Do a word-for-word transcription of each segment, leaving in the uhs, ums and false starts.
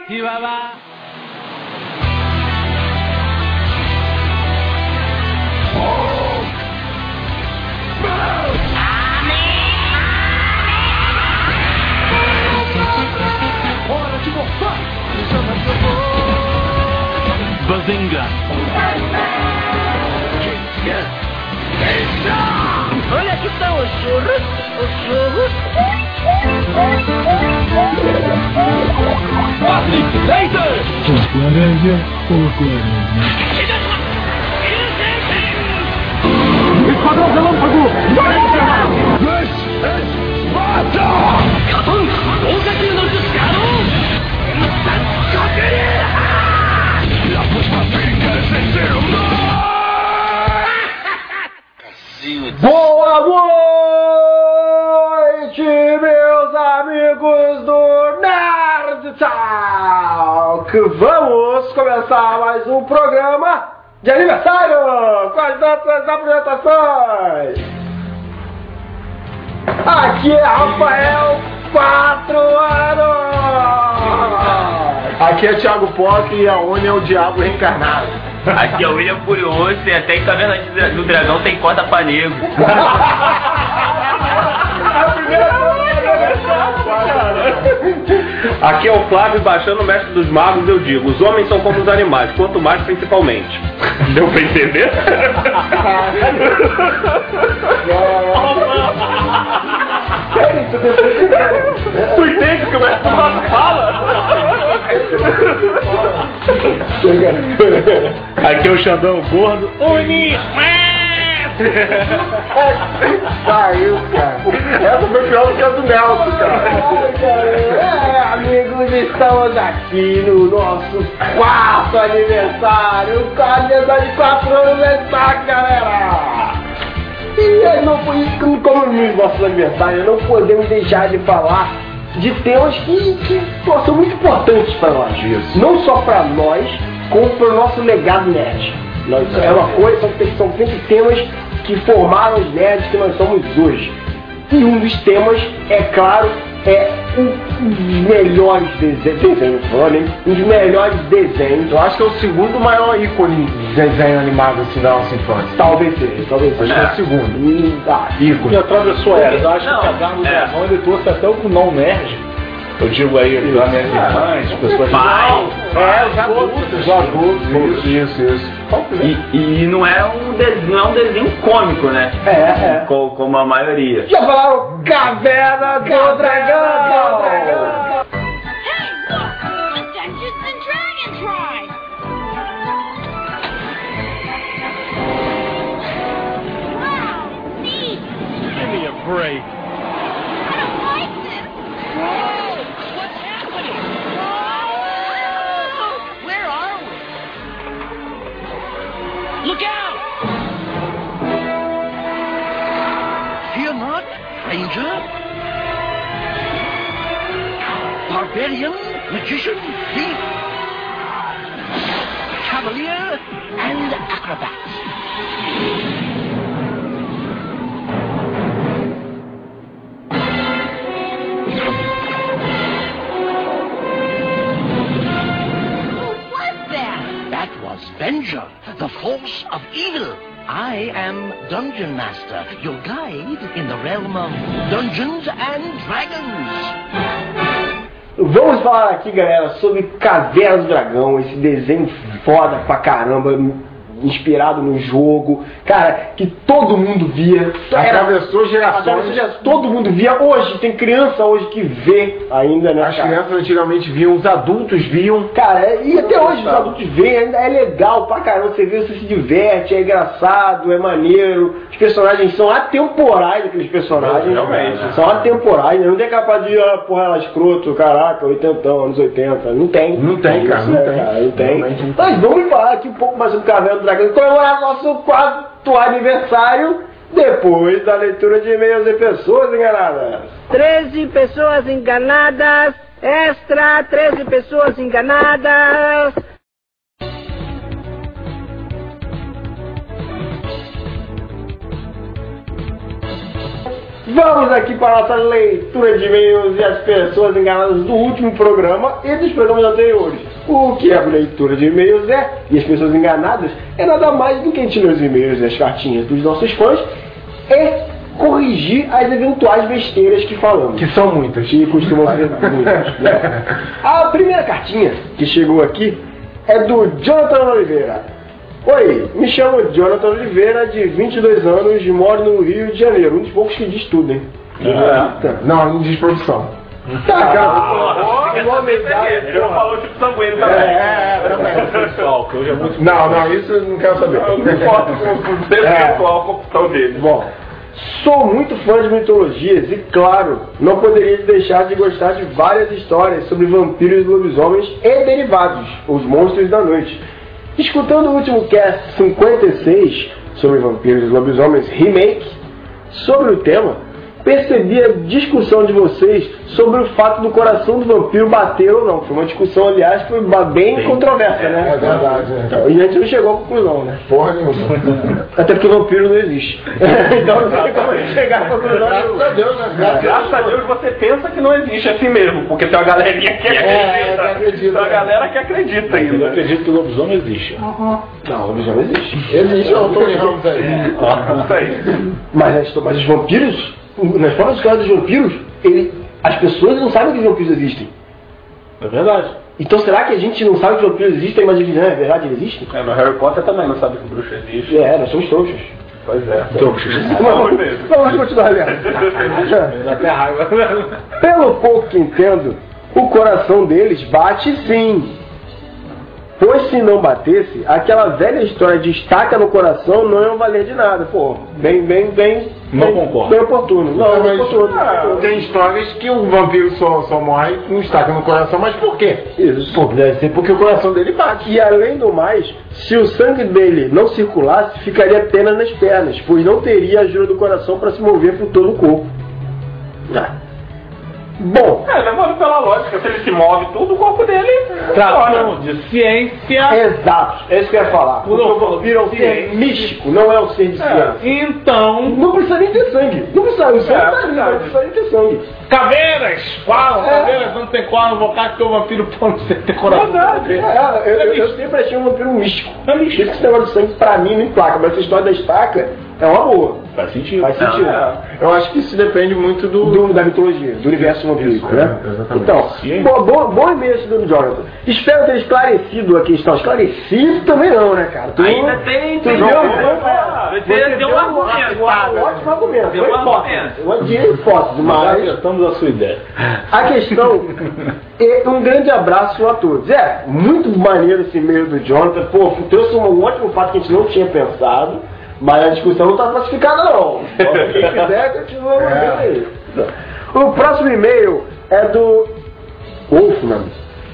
Chihuahua. Hora de morfar! Bazinga! Olha aqui estão os churros, os churros. Patrick Laser! Porco aranha, porco aranha. Esquadrão Relâmpago! This is Sparta! Capão, ouça-te no descaro! I put my fingers in their mouth! Boa noite, meus amigos do Nerd Talk! Vamos começar mais um programa de aniversário com as nossas apresentações! Aqui é Rafael, quatro anos! Aqui é Thiago Pock e a Oni é o diabo reencarnado. Aqui é o William Furioso e até que tá vendo a do dragão tem corta pra nego. A primeira coisa. Aqui é o Flávio baixando o mestre dos magos, eu digo, os homens são como os animais, quanto mais principalmente. Deu pra entender? Tu entende o que o mestre dos magos fala? Aqui é o Xandão gordo. Uni! Saiu, cara. Essa foi pior do que a do Nelson, cara. É, amigos, estamos aqui no nosso quarto aniversário. O aniversário de quatro anos é saco, galera. E aí, não foi isso que, como no nosso aniversário, não podemos deixar de falar de temas que, que pô, são muito importantes para nós. Isso. Não só para nós, como para o nosso legado nerd. Nós, é uma coisa, são, são sempre temas que formaram os nerds que nós somos hoje. E um dos temas, é claro, é um dos melhores desenhos, desenho, um dos melhores desenhos. Eu acho que é o segundo maior ícone de desenho animado assim da nossa infância. Talvez seja, talvez seja. É. o segundo. Hum, ah, ícone. Que atravessou eras. Eu acho Não, que o Cadarno do é. Dragão ele trouxe até o não nerd. Eu digo aí, as minhas irmãs, pessoas Pai. É, os adultos. Os adultos. Isso, isso, isso. E, e não, é um desenho, não é um desenho cômico, né? É, é. Co- Como a maioria. Já falaram Caverna do Dragão! Hey, look! A Dungeons and Dragons ride! Wow, neat! Give me a break. I don't like this! Whoa! What's happening? Whoa! Where are we? Look out! Fear not, stranger. Barbarian, magician, thief, cavalier, and acrobat. Who was that? That was Venger, the force of evil. I am Dungeon Master, your guide in the realm of Dungeons and Dragons. Vamos falar aqui, galera, sobre Caverna do Dragão, esse desenho foda pra caramba, inspirado no jogo, cara, que todo mundo via. Atravessou gerações. Atravessou gerações, todo mundo via. Hoje, tem criança hoje que vê ainda, né, As cara? crianças antigamente viam, os adultos viam. Cara, e até hoje os adultos veem, ainda é legal pra caramba, você vê, você se diverte, é engraçado, é maneiro, os personagens são atemporais, aqueles personagens. Realmente. São atemporais, né? Não tem capaz de, ah, porra, ela escroto, caraca, oitentão, anos oitenta, não tem. Não tem, cara, Isso, não né, tem. cara, não tem. Realmente não tem. Mas vamos falar aqui um pouco mais sobre Caverna do Dragão, comemorar nosso quarto aniversário, depois da leitura de e-mails de pessoas enganadas. treze pessoas enganadas. Extra, treze pessoas enganadas. Vamos aqui para a nossa leitura de e-mails e as pessoas enganadas do último programa e dos programas anteriores. O que a leitura de e-mails é, e as pessoas enganadas, é nada mais do que a gente ler os e-mails e as cartinhas dos nossos fãs e corrigir as eventuais besteiras que falamos. Que são muitas. Que costumam ser muitas. Né? A primeira cartinha que chegou aqui é do Jonathan Oliveira. Oi, me chamo Jonathan Oliveira, de vinte e dois anos, moro no Rio de Janeiro. Um dos poucos que diz tudo, hein? É. Não, não diz profissão. Tá, cara. Ah, O nome ele não falou tipo sanguíneo É, também. é, é. Pessoal, que hoje é muito. Não, não, isso eu não quero saber. Não importa o pessoal, a confusão dele. Bom, sou muito fã de mitologias e, claro, não poderia deixar de gostar de várias histórias sobre vampiros e lobisomens e derivados, os monstros da noite. Escutando o último cast cinquenta e seis sobre vampiros e lobisomens remake, sobre o tema, percebi a discussão de vocês sobre o fato do coração do vampiro bater ou não. Foi uma discussão, aliás, que foi bem, bem controversa, né? É verdade, é. Então, e a gente não chegou à conclusão, né? Porra nenhuma. Até porque o vampiro não existe. Então não tem como a gente chegar à conclusão nenhuma. Graças a Deus, né? Graças a Deus você pensa que não existe assim mesmo, porque tem uma galerinha que acredita. É, que acredita, Tem uma né? galera que acredita Eu ainda. acredito que o lobisomem existe. Não, o lobisomem existe. Existe o Tony Ramos aí. Isso aí. Mas, as- mas os vampiros, nas próprias histórias dos vampiros, ele, as pessoas não sabem que os vampiros existem. É verdade. Então será que a gente não sabe que os vampiros existem, mas não é verdade, eles existem? É, mas Harry Potter também não sabe que o bruxo existe. É, nós somos trouxas. Pois é. Vamos, vamos continuar lendo. Dá até raiva. Pelo pouco que entendo, o coração deles bate sim. Pois se não batesse, aquela velha história de estaca no coração não ia valer de nada. Pô, bem, bem, bem... Não bem, concordo. Bem oportuno. Não, Mas, bem oportuno. ah, tem histórias que o vampiro só, só morre com estaca no coração, mas por quê? Isso. Pô, deve ser porque o coração dele bate. E além do mais, se o sangue dele não circulasse, ficaria apenas nas pernas, pois não teria ajuda do coração para se mover por todo o corpo. Ah. Bom, É, levando pela lógica, se ele se move tudo, o corpo dele Tratando de ciência. exato, é isso que eu ia falar. Porque o vampiro é um ser místico, não é um ser de ciência. Então, Não precisa nem ter sangue. Não precisa, o sangue É, tá ali, verdade. não precisa nem ter sangue. caveiras falam, É. caveiras não tem qual invocar porque o vampiro pode ser ter coração. É, eu, eu, eu sempre achei um vampiro místico. É místico. Esse negócio de sangue pra mim não emplaca, mas essa história da estaca é uma boa. Faz sentido. Faz sentido. É. Eu acho que isso depende muito do... Do, da mitologia, do universo vampírico, Isso, né? é, exatamente. Então, Sim. bom, bom, bom e-mail esse do Jonathan. Espero ter esclarecido a questão. Esclarecido também não, né, cara? Tu- Ainda tem, tu tem não- deu, Você você deu deu um argumento. um ótimo argumento. Deu Foi um hipótese. argumento. Eu odiei a hipótese, Nós mas acertamos a sua ideia. a questão é um grande abraço a todos. É, muito maneiro esse e-mail do Jonathan. Pô, trouxe um ótimo fato que a gente não tinha pensado. Mas a discussão não está classificada não. Então, quem quiser, continua mandando aí. O próximo e-mail é do Wolfman.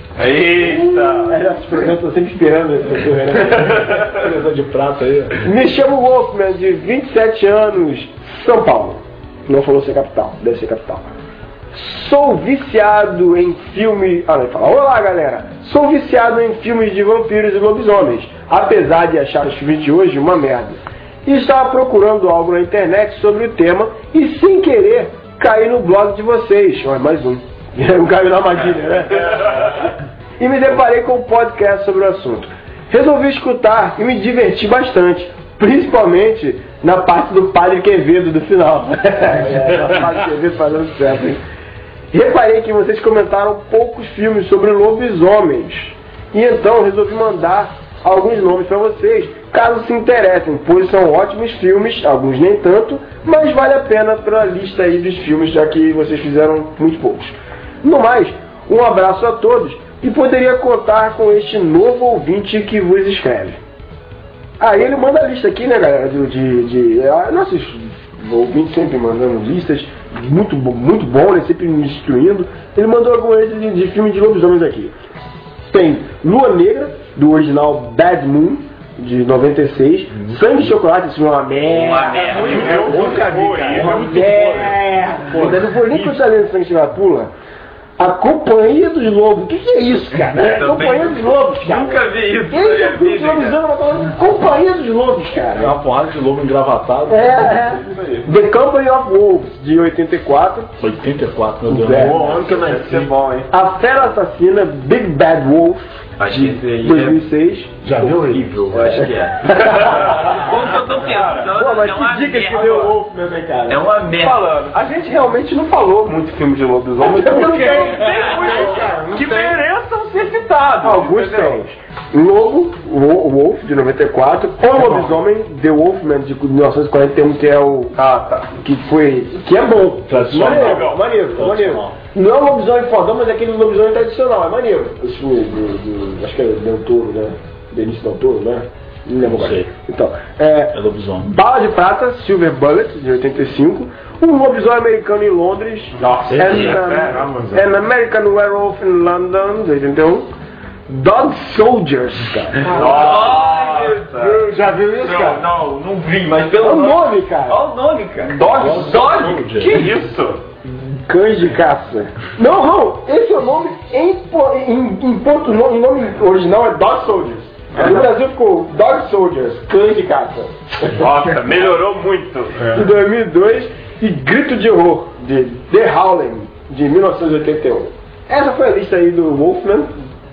Eita! É, as perguntas estou sempre esperando essa pessoa, né? Beleza de prata aí. Me chamo Wolfman, de vinte e sete anos, São Paulo. Não falou ser capital, deve ser capital. Sou viciado em filmes... Ah, não, ele fala, olá galera, sou viciado em filmes de vampiros e lobisomens, apesar de achar os filmes de hoje uma merda. E estava procurando algo na internet sobre o tema e sem querer caí no blog de vocês. Olha, mais um. Eu caí na armadilha, né? E me deparei com um podcast sobre o assunto. Resolvi escutar e me diverti bastante, principalmente na parte do Padre Quevedo do final. É, o Padre Quevedo fazendo certo, hein? Reparei que vocês comentaram poucos filmes sobre lobisomens. E então resolvi mandar alguns nomes para vocês, caso se interessem, pois são ótimos filmes, alguns nem tanto, mas vale a pena pela lista aí dos filmes, já que vocês fizeram muito poucos. No mais, um abraço a todos e poderia contar com este novo ouvinte que vos escreve. Aí ele manda a lista aqui, né, galera, de... de, de ah, nossos ouvintes sempre mandando listas, muito, muito bom, né, sempre me instruindo. Ele mandou alguns de, de filmes de lobisomens aqui. Tem Lua Negra, do original Bad Moon, de noventa e seis. Uhum. Sangue de Chocolate, isso é uma merda. Uma merda. Eu nunca vi, cara. É Uma muito merda. Eu não vou nem continuar lendo Sangue de Chocolate, pula. A Companhia dos Lobos. O que, que é isso, cara? A Companhia dos Lobos, cara. Nunca vi isso. Quem já viu televisão, mas falando Companhia dos Lobos, cara. É uma porrada de lobo engravatado. É, é. The Company of Wolves, de oitenta e quatro. oitenta e quatro, meu Deus. É. Bom, ano que eu nasci. É bom, hein? A Fera Assassina, Big Bad Wolf, Acho que esse aí dois mil e seis. Já viu ele? horrível, eu acho que é. Como que eu tô pensando? Pô, mas é uma que dica que merda. deu o Wolfman, né, cara? É uma merda. Falando, a gente realmente não falou muito filme de lobisomem, Porque porque não tem, tem muitos que mereçam ser citados. Alguns entendeu? tem. Lobo, Wo- Wolf, de noventa e quatro. O Lobisomem, The Wolfman, de mil novecentos e quarenta e um, que é o... Ah, tá. Que foi... Que é bom. Tradicional. Maneiro, maneiro, maneiro. Tradicional. Não é um lobisomem fodão, mas é aquele lobisomem tradicional, é maneiro. Esse filme do, do... Acho que é Del Toro, né? Benício Del Toro, né? Não lembro Não sei. agora. Então, é... É lobisomem. Bala de Prata, Silver Bullet, de oitenta e cinco. Um lobisomem americano em Londres. Nossa, And, esse é fera, um, An American Werewolf in London, de oitenta e um. Dog Soldiers, cara. Ai, meu Deus. Já viu isso, Não, cara? não, não vi, mas É pelo o nome, cara. Olha o nome, cara. Dog, Dog? Que isso? Cães de caça. Não, não. Esse é o nome em, po- em, em ponto, no- em nome original é Dog Soldiers. No Brasil ficou Dog Soldiers, Cães de caça. Nossa, melhorou muito. De dois mil e dois. E Grito de Horror, de The Howling, de mil novecentos e oitenta e um. Essa foi a lista aí do Wolfman.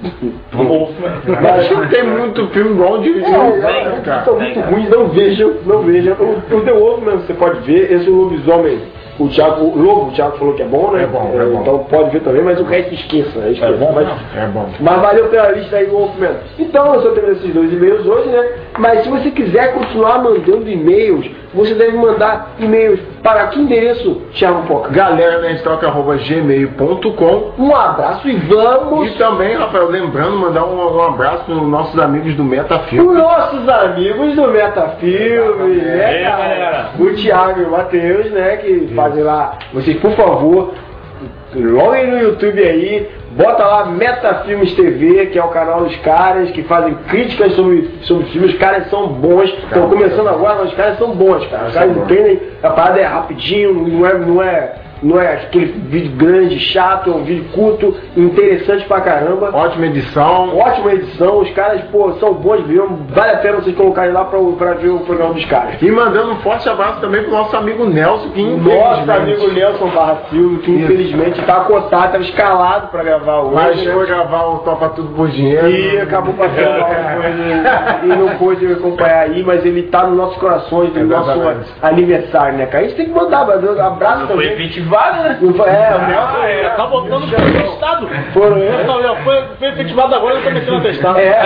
Mas não tem muito filme bom de É, é, cara. são muito ruins, não vejam, não vejam. O, o The Wolfman você pode ver, esse lobisomem, o Thiago, o Lobo, o Thiago falou que é bom, né? É bom, é bom. Então pode ver também, mas o resto esqueça. esqueça. É bom, mas, É bom. mas valeu pela lista aí, Wolfman. Então eu só tenho esses dois e-mails hoje, né? Mas se você quiser continuar mandando e-mails, você deve mandar e-mails para que endereço, Thiago Poca? Galera nerdtalk arroba gmail ponto com. Um abraço e vamos E também, Rafael, lembrando, mandar um, um abraço para os nossos amigos do Metafilme. os nossos amigos do Metafilme, né, cara? O Thiago e o Matheus, né, que fazem lá. Vocês, por favor, loguem no YouTube aí, bota lá Metafilmes T V, que é o canal dos caras que fazem críticas sobre, sobre filmes. Os caras são bons, estão começando agora, mas os caras são bons, cara. Os caras entendem, a parada é rapidinho, não é, não é, não é aquele vídeo grande, chato, é um vídeo curto, interessante pra caramba. Ótima edição. Ótima edição, os caras, pô, são bons mesmo, vale a pena vocês colocarem lá pra, pra ver o programa dos caras. E mandando um forte abraço também pro nosso amigo Nelson, que Nosso infelizmente- amigo Nelson Barra Silva, que infelizmente tá acotado, estava escalado pra gravar hoje. Mas né? foi gravar o Topa Tudo por Dinheiro. E acabou passando mal depois e não pôde acompanhar aí, mas ele tá nos nossos corações, no nosso Exatamente. aniversário, né, cara? A gente tem que mandar, mas um abraço Não foi também. efetivado, né? Não foi- É, o Nelson. Ah, é, tá botando no estado. Foram eles. Não, não, foi, foi efetivado agora, eu tô metendo atestado. É.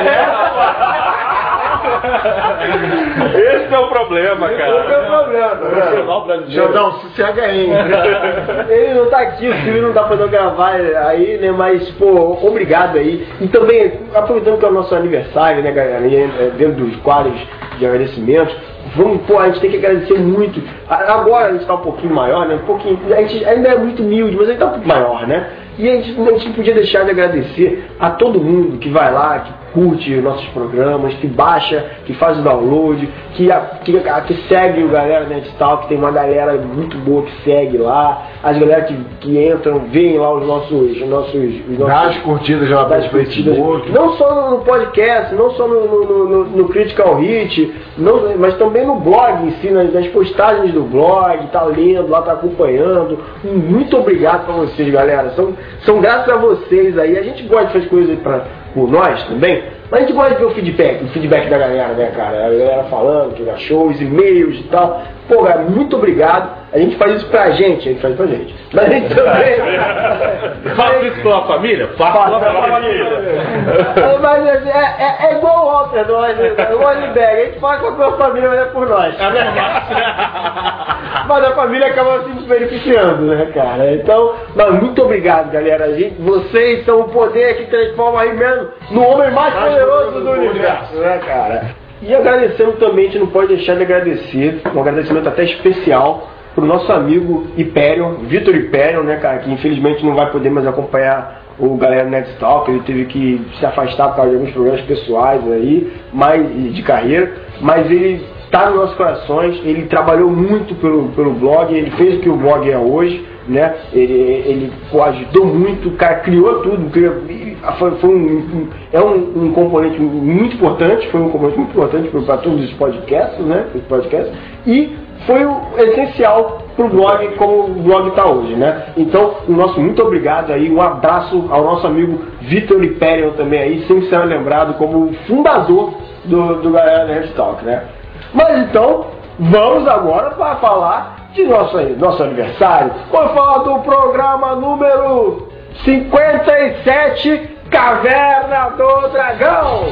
Esse é o problema, Não cara. tem problema. né? Nacional brasileiro. Jordão, sossega aí. Ele não tá aqui, o Silvio não tá podendo gravar aí, né? Mas, pô, obrigado aí. E também, aproveitando que é o nosso aniversário, né, galera? E, é, dentro dos quadros de agradecimentos, vamos, pô, a gente tem que agradecer muito. A- Agora a gente tá um pouquinho maior, né? Um pouquinho. A gente ainda é muito humilde, mas a gente tá um pouco maior, né? E a gente, a gente não podia deixar de agradecer a todo mundo que vai lá, que curte nossos programas, que baixa, que faz o download, que, a, que, a, que segue o galera Nerdtalk, que tem uma galera muito boa que segue lá, as galera que, que entram, veem lá os nossos, os nossos, os nossos Dá as curtidas lá das pro curtidas, Facebook. não só no, no podcast, não só no, no, no, no Critical Hit, não, mas também no blog em si, nas, nas postagens do blog, tá lendo lá, tá acompanhando. Muito obrigado pra vocês, galera. São, são graças a vocês aí. A gente gosta de fazer coisas pra, por nós também, mas a gente gosta de ver o feedback, o feedback da galera, né, cara? A galera falando, que achou, os e-mails e tal. Pô, cara, muito obrigado. A gente faz isso pra gente, a gente faz pra gente. Mas a gente também. Faça isso pela família? Faça pela família. É, mas é, é, é igual o Walter, nós, o Oliberg, a gente faz com a nossa família, mas é por nós. É verdade. Mas a família acaba se beneficiando, né, cara? Então, mas muito obrigado, galera. A gente, vocês são o poder que transforma aí mesmo no homem mais poderoso do universo, né, cara? E agradecendo também, a gente não pode deixar de agradecer, um agradecimento até especial pro nosso amigo Hyperion, Vitor Hyperion, né, cara, que infelizmente não vai poder mais acompanhar o galera Nerdtalk, ele teve que se afastar por causa de alguns problemas pessoais aí, mas, de carreira, mas ele está nos nossos corações, ele trabalhou muito pelo, pelo blog, ele fez o que o blog é hoje, né? Ele, ele pô, ajudou muito, o cara criou tudo, criou, foi, foi um, um, é um, um componente muito importante, foi um componente muito importante para todos os podcasts, né? Os podcasts, e foi o essencial para o blog como o blog está hoje, né? Então, o nosso muito obrigado aí, um abraço ao nosso amigo Vitor Imperial também aí, sempre será lembrado como o fundador do, do Galera Nerd Talk, né? Mas então, vamos agora para falar de nosso, nosso aniversário. Vamos falar do programa número cinquenta e sete, Caverna do Dragão.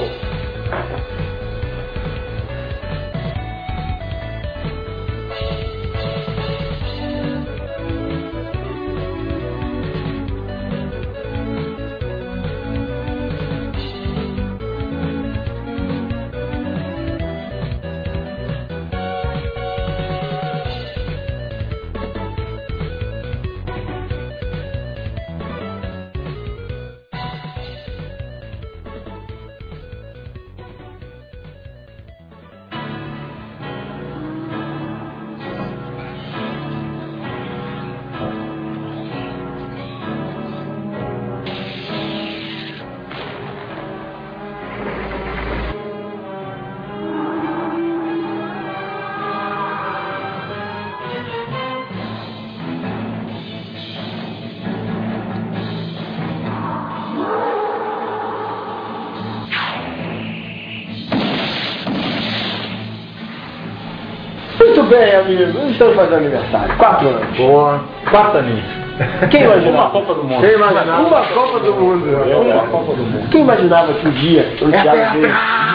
Muito bem, amigos, estamos fazendo aniversário, quatro anos. Boa. Quatro aninhos. Quem imaginava? Uma Copa do Mundo. Quem imaginava? Uma Copa do Mundo. Uma Copa do Mundo. Quem imaginava que um dia o Thiago veio?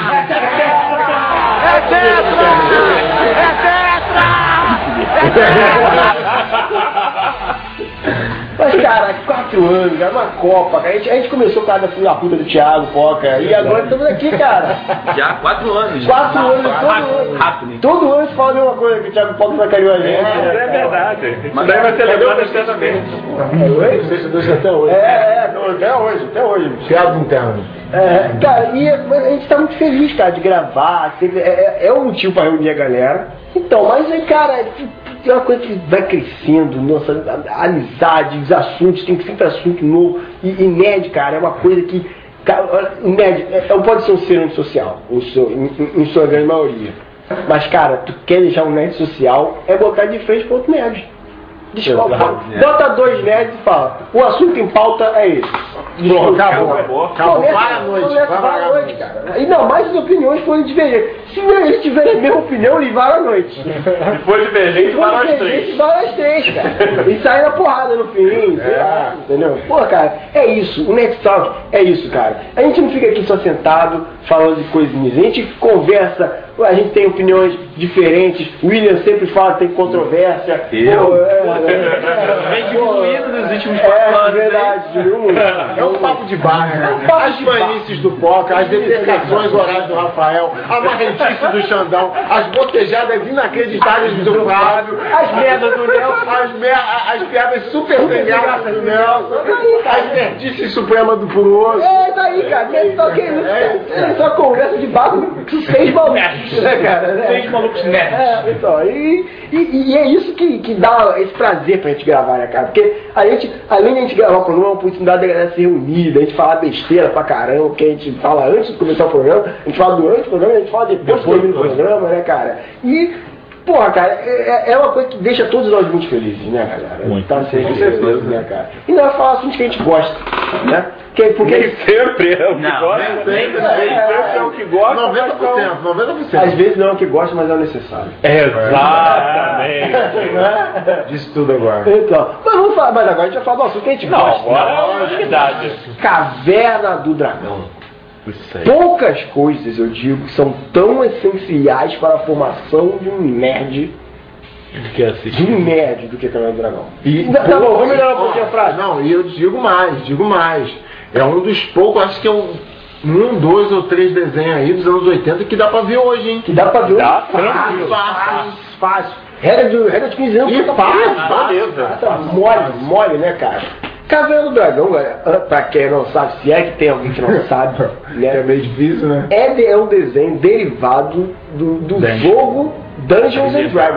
É tetra! É tetra! Mas, cara, quatro anos, cara, uma Copa, cara. A gente, a gente começou por causa da filha da puta do Thiago, Poca, e agora estamos aqui, cara. Já quatro anos. Quatro já. anos, todo Rápido, ano. rápido. Todo ano se fala a mesma coisa, que o Thiago Poca sacaneou a gente. É verdade. Mas daí vai ser cadê lembrado o eternamente. Até hoje. É, é, não, até hoje, até hoje. Piadas internas. É, cara, e a gente tá muito feliz, cara, de gravar. É, é, é um motivo pra reunir a galera. Então, mas, cara, é uma coisa que vai crescendo, nossa, a amizade, os assuntos, tem sempre assunto novo. E, e nerd, cara, é uma coisa que. Cara, nerd é, é, pode ser um ser antissocial, em, em, em sua grande maioria. Mas, cara, tu quer deixar um nerd social, é botar de frente pro outro nerd. Desculpa, bota dois nerds e fala, o assunto em pauta é esse. Pô, acabou, acabou. acabou. Começa- Vai à noite, começa- vai vai à à noite, noite. cara. E não, mais as opiniões forem divergentes. Se eles tiverem a mesma opinião, eles vão à noite. Se for divergente, Se vai for nós divergente, três. vai às três, cara. E sai na porrada no fim, sei lá, entendeu? Pô, cara, é isso. O Next Talk é isso, cara. A gente não fica aqui só sentado falando de coisinhas. A gente conversa, a gente tem opiniões diferentes. O William sempre fala que tem controvérsia. Eu? Pô, é, é, Vem é, diminuindo nos últimos quatro é, anos, verdade, diminuiu muito. É um papo de bar, né? É um papo As de bar. manices do Poca, as determinações orais do Rafael, a marrentice do Xandão, as botejadas inacreditáveis do Flávio, As merdas do Nelson. as, mer as piadas super sem graça do Nelson, as nerdices supremas do Furoso. É, daí, cara, Next Talk é isso, cara. É só conversa de bar com seis malucos, né, cara? Né? Seis malucos nerds. É, então, e, e, e é isso que, que dá esse prazer pra gente gravar, né, cara? Porque a gente, além de a gente gravar o programa, é uma oportunidade da galera se reunir, da gente falar besteira pra caramba, que a gente fala antes de começar o programa, a gente fala durante o programa, a gente fala depois, depois do programa, né, cara? E, porra, cara, é, é uma coisa que deixa todos nós muito felizes, né, galera? Muito. Tá sempre Com certeza. feliz, né, cara? E não é falar assuntos que a gente gosta, né? Que, porque Nem sempre é o que Não, gosta. nem Nem sempre é o que gosta. noventa por cento, noventa por cento. às vezes não é o que gosta, mas é o necessário. Exatamente. Disse tudo agora. Então, mas vamos falar, mas agora a gente vai falar do assunto que a gente Não, gosta. agora é uma novidade. Caverna do Dragão. Isso aí. Poucas coisas, eu digo, são tão essenciais para a formação de um nerd, Que de assistir. um nerd do que Caverna do Dragão. E, Tá pô, bom, vamos melhorar um pouquinho a frase. Não, e eu digo mais, digo mais. É um dos poucos, acho que é um, um, dois ou três desenhos aí dos anos oitenta que dá pra ver hoje, hein? Que dá pra ver Dá, um tranquilo. Fácil, fácil. regra de, regra de quinze anos. E tá fácil, fácil, beleza. tá mole, mole, né, cara? Caverna do Dragão, galera, pra quem não sabe, se é que tem alguém que não sabe, né? É meio difícil, né? É, de- é um desenho derivado do, do Dungeon. jogo Dungeons and Dragons.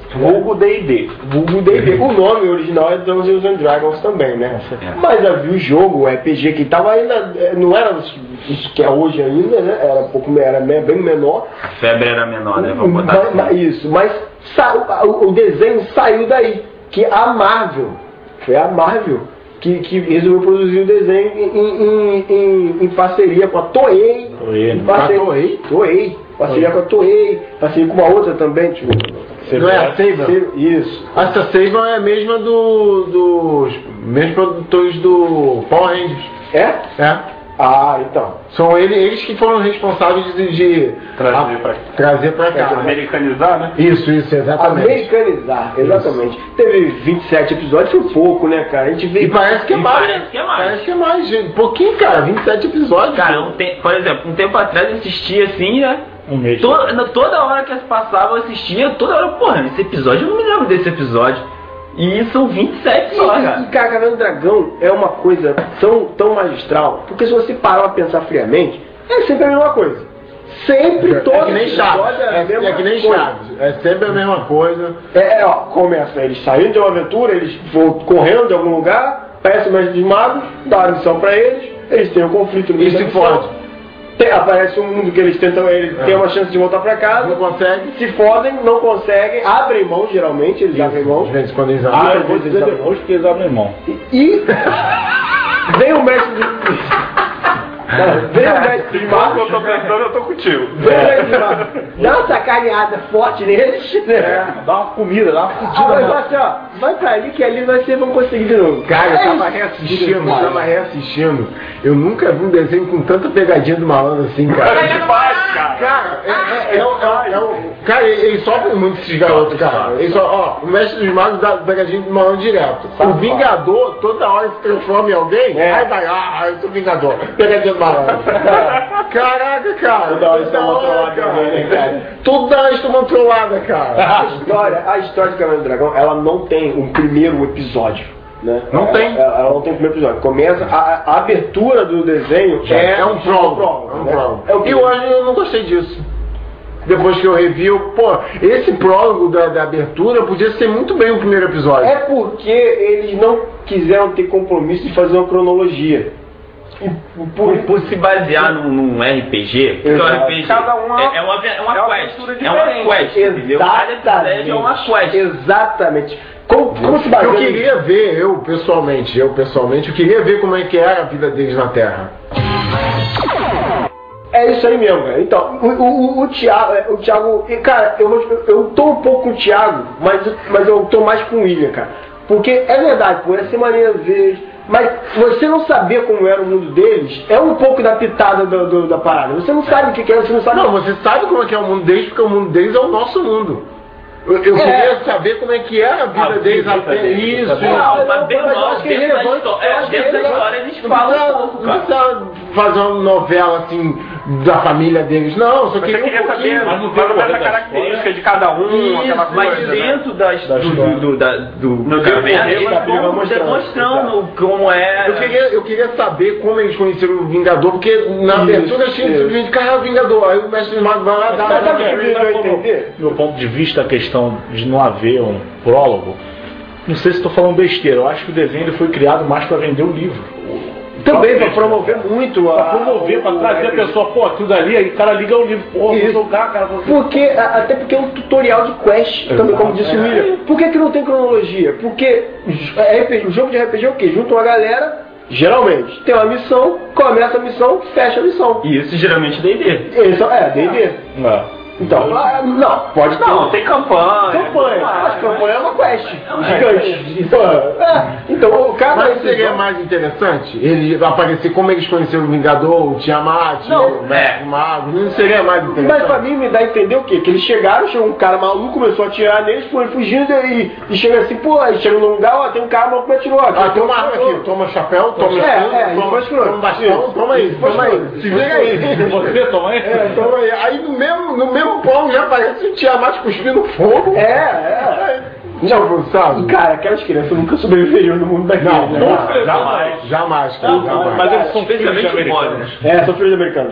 Vulgo D e D. Vulgo D e D. O nome original é Dungeons and Dragons também, né? Mas havia o jogo, o R P G que tava ainda. Não era isso que é hoje ainda, né? Era um pouco era bem menor. A febre era menor, né? Vamos botar mas, mas, isso, mas sa, o, o desenho saiu daí. Que a Marvel, foi a Marvel que, que resolveu produzir o desenho em, em, em, em parceria com a Toei. Toei, em parceria, a Toei? Toei. Parceria com a Toei, parceria com uma outra também, tipo. Não é a Saban? Isso. Essa Saban é a mesma do, dos mesmos produtores do Power Rangers. É? É. Ah, então. São eles, eles que foram responsáveis de, de Trazer a, pra- trazer pra cá. Americanizar, né? Isso, isso, exatamente. Americanizar, exatamente. Teve vinte e sete episódios, foi pouco, né, cara? A gente vê. E parece que é E mais. parece que é mais. Parece que é mais, gente. Pouquinho, cara, vinte e sete episódios. Cara, um te... por exemplo, um tempo atrás eu assistia assim, né? Um mês. Toda, toda hora que passava eu assistia, toda hora, porra, esse episódio, eu não me lembro desse episódio. E são vinte e sete só, E, cara. e cara, Caverna do Dragão é uma coisa tão, tão magistral, porque se você parar pra pensar friamente, é sempre a mesma coisa. Sempre todo É que nem Chaves. episódio É, a mesma é que nem coisa. Chaves. É sempre a mesma coisa. É, é, ó, começa eles saindo de uma aventura, eles vão correndo de algum lugar, aparece o mestre dos magos, dá a missão pra eles, eles têm um conflito no meio E da se missão. fode. Tem- aparece um mundo que eles tentam, eles É. têm uma chance de voltar pra casa, Não consegue. se fodem, não conseguem, abrem mão geralmente, eles abrem mão. Às vezes quando eles Ah, abrem. eu vou dizer depois porque eles abrem mão. E vem o mestre dos vem o mestre dos magos, eu tô pensando, eu tô contigo. vem o mestre dos magos, dá uma sacaneada forte neles, né? Dá uma comida, dá uma Ah, fudida. mas mano. assim, ó, vai pra ali que ali vocês vão conseguir de novo. Cara, eu É tava isso. reassistindo, eu tava reassistindo. Eu nunca vi um desenho com tanta pegadinha do malandro assim, cara. que faz, cara? Cara, é, é, é, é, é, um- cara, eles sofrem muito esses garotos, cara. Eles só, ó, o mestre dos magos dá pegadinha do malandro direto. O Vingador, toda hora se transforma em alguém, É. aí vai, ah, eu sou Vingador. Pegadinha do malandro. Caraca, cara. Toda hora eles tomam Toda hora, trollada, né, cara? Toda hora eles tomam trollada, cara. A história, a história de Caverna do Dragão, ela não tem um primeiro episódio. Né? Não ela, tem. Ela, ela não tem um primeiro episódio. Começa, a, a abertura do desenho é, É um prólogo. É um né? prólogo. É o E hoje eu não gostei disso. Depois que eu revi, eu, pô, esse prólogo da, da abertura podia ser muito bem o primeiro episódio. É porque eles não quiseram ter compromisso de fazer uma cronologia. E Por, por se basear num, num R P G, porque o Exato. R P G Cada um é- é, é uma, é uma é uma quest. aventura É uma diferente. quest, entendeu? Cada episódio é uma quest. Exatamente. Como, como se Eu baseia queria ver, eu pessoalmente, eu pessoalmente, eu queria ver como é que era a vida deles na Terra. É isso aí mesmo, cara. Então, o, o, o, Thiago, o Thiago, e, cara, eu, vou- eu tô um pouco com o Thiago, mas, mas eu tô mais com o William, cara. Porque é verdade, pô, é ser maneiro ver, mas você não saber como era o mundo deles é um pouco da pitada do, do- da parada. Você não sabe o que, que é, você não sabe. Não, você sabe como é que é o mundo deles, porque o mundo deles é o nosso mundo. Eu, eu É. queria saber como é que era a vida A deles vida até deles, isso. também. Não, Não, mas bem mas eu mal, acho que é dentro da relevante, história, eu é, acho que é dentro da relevante. história eles Não falam precisa, um pouco, não cara. precisa fazer uma novela assim da família deles, não, só Você queria queria um saber pouquinho. mais ou menos a característica de cada um, Isso, aquela coisa, Mas né? dentro das, Da do, história. do, do, da, do, do decorrer Caverna, eles da briga vão mostrando. demonstrando como é. Eu queria, eu queria saber como eles conheceram o Vingador, porque na Isso, abertura tinha isso. simplesmente cara o Vingador, aí o mestre dos magos vai lá dar Mas sabe o dar- que eu queria entender? Do meu ponto de vista, a questão de não haver um prólogo, não sei se estou falando besteira, eu acho que o desenho ele foi criado mais para vender o livro. Também para promover muito a. Para promover, para trazer a pessoa, pô, aquilo dali, aí o cara liga o livro, pô, vou Isso. jogar, cara, vou... Porque, a- até porque é um tutorial de quest, também, como disse o William. Por que, que não tem cronologia? Porque R P G o jogo de R P G é o quê? Junta uma galera, geralmente, tem uma missão, começa a missão, fecha a missão. E isso geralmente é D e D. Isso, é, D e D. Não. Então, ah, não, pode ter. Não, tem campanha. campanha. Ah, Mas campanha é uma quest uma gigante. Então, é, então, o cara. Mas seria mais interessante ele aparecer como eles conheceram o Vingador, o Tiamat, Não, o Mestre é. Mago, não seria mais Mas interessante? pra mim me dá a entender o quê? Que eles chegaram, chegou um cara maluco, começou a atirar neles, foi fugindo e, e chega assim, pô, aí chega num lugar, ó, tem um cara maluco que atirou. Ah, toma arma aqui, toma chapéu, toma É, escudo, é, isso toma, foi escroto. toma bastão, Isso. toma isso, toma aí, se vira aí. Você toma aí? É, toma aí. Aí no mesmo, no mesmo pão já aparece o Tiamat cuspindo fogo. É, é. Não, sabe? E cara, aquelas crianças nunca sobreviveriam no mundo daquele. Não, né? não, jamais, jamais, cara, Não, jamais. mas eles são Especialmente filhos de o americanos. É, são filhos americanos.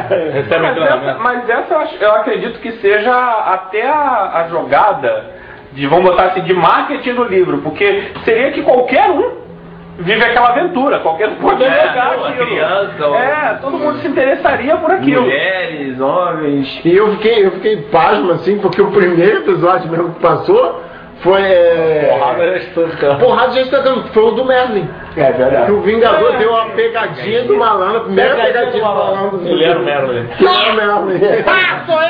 Recebem Mas essa, treinamento. mas essa eu, acho- eu acredito que seja até a, a jogada de vamos botar assim, de marketing do livro, porque seria que qualquer um vive aquela aventura, qualquer um pode É, jogar uma aquilo. criança, ou- É, todo mundo se interessaria por aquilo. Mulheres, homens. E eu fiquei, eu fiquei pasmo, assim, porque o primeiro episódio mesmo que passou foi. É... Porrada já estancando. Porrada já estancando, foi o do Merlin. É verdade. Que o Vingador deu uma pegadinha do malandro, a primeira pegadinha do malandro. Ele era o Merlin. Que era o Merlin. Ah, sou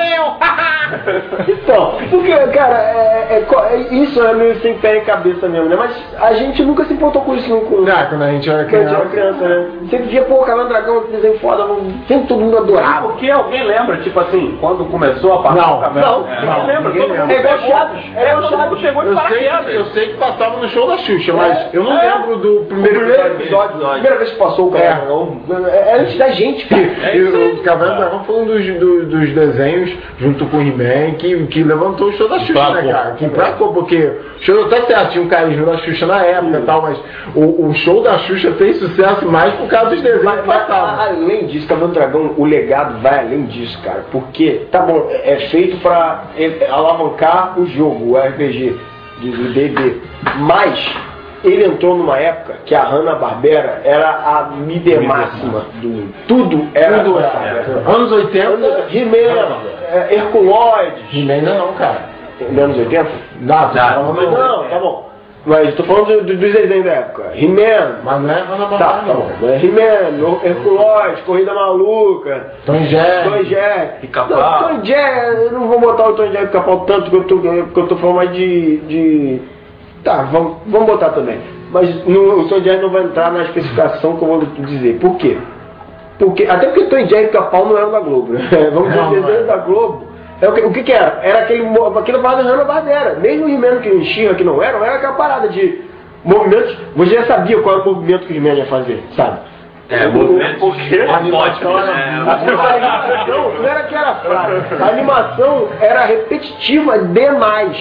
eu! Então, porque, cara, é, é, co- é- isso é meio sem pé e cabeça mesmo, né? Mas a gente nunca se importou com isso, não, com, Ah, quando a gente era quando a gente era criança. criança, né? Sempre via, pô, Caverna do Dragão, que desenho foda, sempre todo mundo adorava. Porque alguém lembra, tipo assim, quando começou a passar Não, o Caverna? não, É, não, lembra? ninguém Todo lembra. mundo É igual pegou- Chaves, é igual todo mundo Chaves. chegou de Eu sei, paraquedas. eu sei que passava no show da Xuxa, mas eu não É. lembro do O primeiro primeiro episódio. episódio, a primeira vez que passou o Caverna do Dragão, é é antes da gente, cara. É isso aí. O Caverna do Dragão foi um dos, do- dos desenhos, junto com o He-Man, que, que levantou o show da Xuxa, né, Emplacou. cara? Que emplacou, porque o show até certo, tinha um carinho da Xuxa na época e tal, mas o, o show da Xuxa fez sucesso mais por causa dos desenhos Mas, que mas, passavam. além disso, Caverna do Dragão, o legado vai além disso, cara. Porque, tá bom, é é feito pra é, alavancar o jogo, o R P G de- do D e D. Mas ele entrou numa época que a Hanna-Barbera era a líder máxima do mundo. Tudo era Tudo Hanna-Barbera. Anos oitenta, He-Man, é, Herculoides. He-Man não, cara. Nos anos oitenta? Nada, Não, não, Não, tá bom. Mas eu tô falando do- do- dos desenhos da época. He-Man. mas não é Hanna Tá, Barbera, tá bom. É He-Man, Herculoides, Corrida Maluca, Tom e Jerry. Tom e Jerry. Pica-pau. Não, Tom e Jerry, eu não vou botar o Tom e Jerry Pica-Pau tanto que eu tô, porque eu tô falando mais de... de... Tá, vamos, vamos botar também. Mas no, o Tom e Jerry não vai entrar na especificação que eu vou dizer. Por quê? Porque, até porque Tom e Jerry Pica-Pau não eram da Globo, né? Vamos dizer, Não, os não desenhos é. da Globo. É o, que, o que que era? Era aquele, mo- aquele parada Hanna-Barbera. Mesmo o He-Man que enchia, que não era, era aquela parada de movimentos. Você já sabia qual era o movimento que o He-Man ia fazer, sabe? É, movimento robótico, né? A animação não era que era fraca. A animação era repetitiva demais.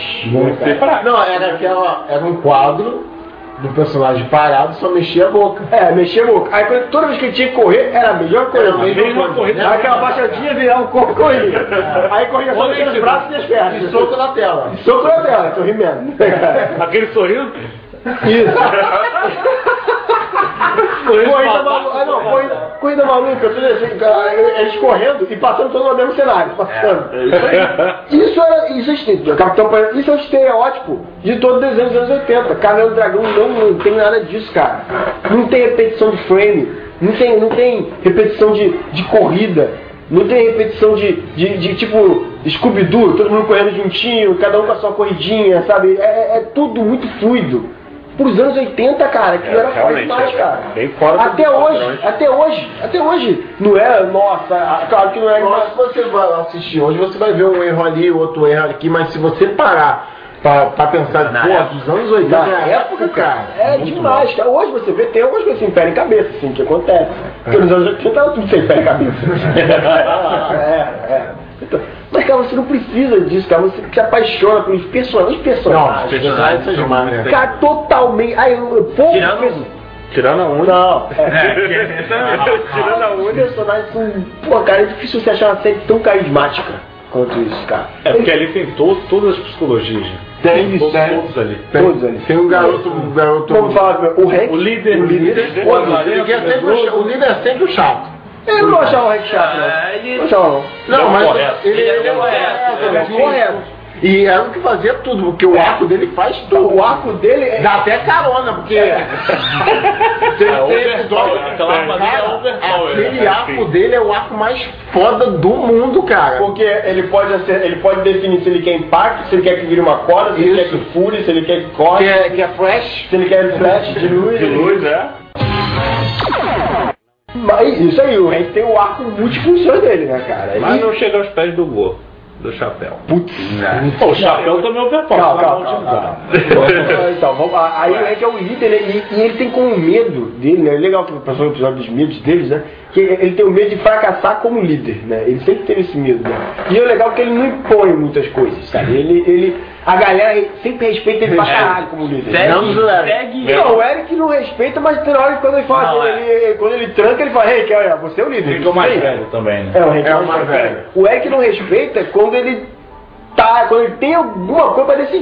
Não, era aquela. Era um quadro do personagem parado, só mexia a boca. É, mexia a boca. Aí quando- toda vez que ele tinha que correr, era a melhor coisa. Era a mesma Mesma coisa. corrida. Aí aquela baixadinha virava o corpo e corria. Aí corria só com os braços e as pernas. E soco na tela. Soco na tela, tô rimendo. Aquele sorriso? Isso. Corrida maluca. Ah, não, corrida, corrida maluca, tudo assim, cara, eles correndo e passando todo no mesmo cenário. Passando. Isso era. Isso é, este- Capitão Planeta, isso é o estereótipo de todo desenho dos anos oitenta. Caverna do Dragão não, não tem nada disso, cara. Não tem repetição de frame, não tem, não tem repetição de, de corrida. Não tem repetição de, de, de tipo Scooby-Doo, todo mundo correndo juntinho, cada um com a sua corridinha, sabe? É, é tudo muito fluido. Pros anos oitenta, cara, que É, era foda realmente, demais, é cara. bem fora do até padrão, hoje, hein? até hoje, até hoje. Não é, nossa, a- claro que não é. Agora, se você vai assistir hoje, você vai ver um erro ali, outro erro aqui, mas se você parar pra, pra pensar, Na pô, época. dos anos oitenta, Na época, cara, é muito demais, cara. Hoje você vê, tem algumas coisas sem pé em cabeça, assim, que acontece. Porque nos anos oitenta era tudo sem pé em cabeça. é, é. Então, mas, cara, você não precisa disso, cara. Você se apaixona pelos personagens. Os Não, personagens. os personagens são demais, né? Cara, totalmente. Aí, eu- poucos Tirando- perso- Tirando a unha. Não, é. Tirando a Os unha. personagens são. Pô, cara, é difícil você achar uma série tão carismática quanto isso, cara. É porque ali tem to todas as psicologias. né? Tem, todos, tem. todos ali. Tem, Todos ali. tem um garoto, um garoto. Vamos falar, o Hank. O líder, o líder. Pô, ele quer sempre o cha- o líder é sempre o chato. Eu não achava o Hank chato, não. É, ele- Não achava, não. Não, Não, mas correto. ele, ele é Ele é correto. Ele é sim. correto. E era o que fazia tudo, porque o arco dele faz tudo. O arco dele é. Dá até carona, porque tem, É, tem overpower, episódio, aquela armadilha é cara, overpower, aquele né? arco dele é o arco mais foda do mundo, cara. Porque ele pode, ser, ele pode definir se ele quer impacto, se ele quer que vire uma corda, se ele quer Isso. que fure, se ele quer que corte, Que é, que é Flash. se ele quer flash de luz. De luz, é? Mas isso aí, o Hank tem o arco multifunções dele, né, cara? Mas Ele- não chega aos pés do Go, do chapéu. Putz. Pô, o chapéu também é overpower. Calma, só calma, não calma, utilizar. calma. Então, vamos, aí o Hank é o líder, né, e, e ele tem como medo dele, né? É legal que passou o episódio dos medos deles, né? Que ele tem o medo de fracassar como líder, né? Ele sempre teve esse medo, né? E é legal que ele não impõe muitas coisas, sabe? Ele, ele, a galera sempre respeita ele pra caralho como líder. Segue, Não, o Eric. segue. Não, o Eric não respeita, mas tem hora que quando ele fala, Não, ele, ele- quando ele tranca, ele fala, Hank, olha, você é o líder. Ele é o mais Isso aí. velho também, né? É, o Hank É o mais velho. O Eric não respeita quando ele tá, quando ele tem alguma coisa pra decidir.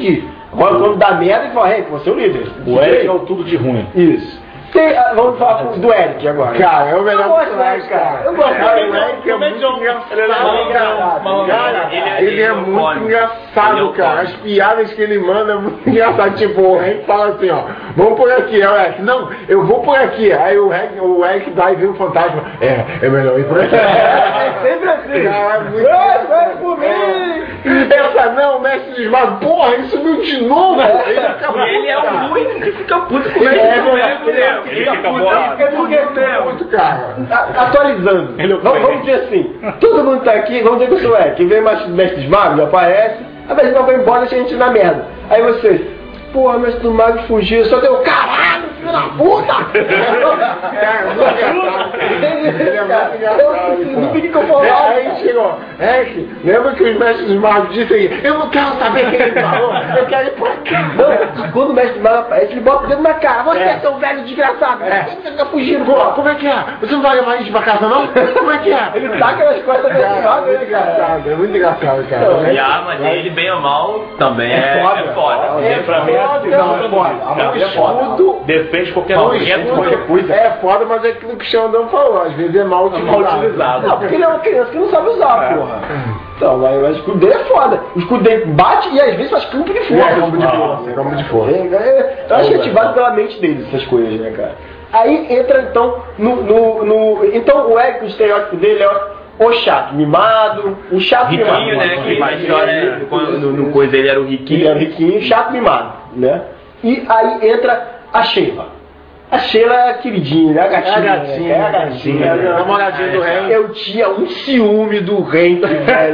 Agora quando dá merda, ele fala, Hank, você é o líder. O Eric é o tudo de ruim. Isso. Tem, ah, vamos falar do Eric agora. Cara, é o melhor Eu gosto do personagem, Eric, cara. cara. Eu gosto do Cara, Eric. o Eric é muito engraçado. Ele é Cara, malandrão, cara, ele- ele é ele é o muito Tony. Ele é engraçado, o cara. Tony. As piadas que ele manda é muito engraçado. Tipo, o Hank fala assim, ó, vamos por aqui. Aí o Eric, não, eu vou por aqui. Aí o Hank, o Eric dá e vê o fantasma. É, é melhor ir por aqui. É sempre assim. Cara, é muito Vai, vai por mim. É. Essa não, mestre dos magos. Porra, ele subiu de novo. Ele acabou. Ele é cara. o único que fica puto com Ele ele. é, Ele ele é, ele fica puto, puto. é porque é muito, cara. A- Atualizando. Ele é o Vamos, Frank. vamos dizer assim, todo mundo tá aqui, vamos dizer que eu sou o Eric. Vem mais Mestre dos Magos, aparece, a Mestre dos Magos vai embora e deixa a gente na merda. Aí vocês, pô, o Mestre dos Magos fugiu, só deu caralho, filho da puta! Cara, muito engraçado. Ele é muito engraçado. Eu não vi que eu É, falar. aí chegou, Eric, lembra que os mestres dos magos disseram aí, eu não quero saber quem ele falou, eu quero ir pra cá. Não, e quando o Mestre dos Magos aparece, ele bota o dedo na cara. Você é seu velho desgraçado, É. você fica fugindo. Pô, como é que é? Você não vai levar a gente pra casa não? Como é que é? Ele taca nas costas do Mestre dos Cara, Magos, é muito né, cara? engraçado, é muito engraçado, cara. E a arma dele, bem ou mal, também é É foda. é foda. É Pra mim é foda, decisão é do foda. mundo. A Cara, mão é é foda. foda. Defende qualquer O um. escudo Qualquer coisa. é foda, mas é aquilo que o Xandão falou, às vezes é mal utilizado. mal utilizado. Não, porque ele é uma criança que não sabe usar, É. porra. Então, mas, mas o escudo dele é foda. O escudo dele bate e às vezes faz campo de É, força. campo de força, é campo de força. É, é, eu acho que é ativado pela mente dele essas coisas, né, cara? Aí entra então no. no, no então o Eric, o estereótipo dele é o chato, mimado, o chato Riquinho, mimado. né? Que na história, quando- no, no coisa ele era o Ele riquinho. era riquinho, chato mimado, né? E aí entra a Sheila. A Sheila é a queridinha, né? A gatinha. É a gatinha, né? É a gatinha. é a né? namoradinha do Hank. Eu tinha um ciúme do Hank, velho.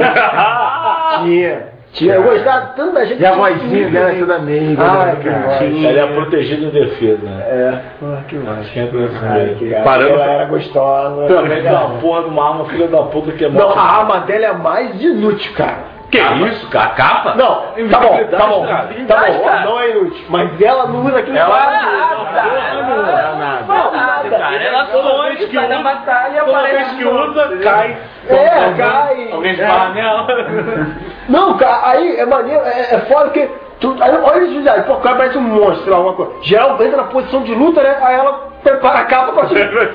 tinha. Tinha. Eu gostava tanto da gente. E a tinha vozinha ciúme dela é do toda Hank. meiga, Ai, né, que cara? voz. Ela é protegida em defesa, né? É. Porra, que voz. Ai, Que cara. Parando Ela pra- era gostosa. Também dá uma porra de uma arma filha da puta que é Não, morta. a arma dela é mais inútil, cara. Que isso, cara? A capa? Não, tá bom, tá bom, tá bom, cara. não é inútil, mas ela não usa aquilo Ela pra nada, nada, nada, nada, Não, nada, cara. Ela só antes que da batalha Toda aparece vez que usa, cai. É, cai. Alguém esbarra nela. Não, cara, aí é maneiro, é, é foda porque tu, aí, olha isso, aí, pô, o cara parece um monstro lá, alguma coisa. Geral entra na posição de luta, né? Aí ela prepara a capa pra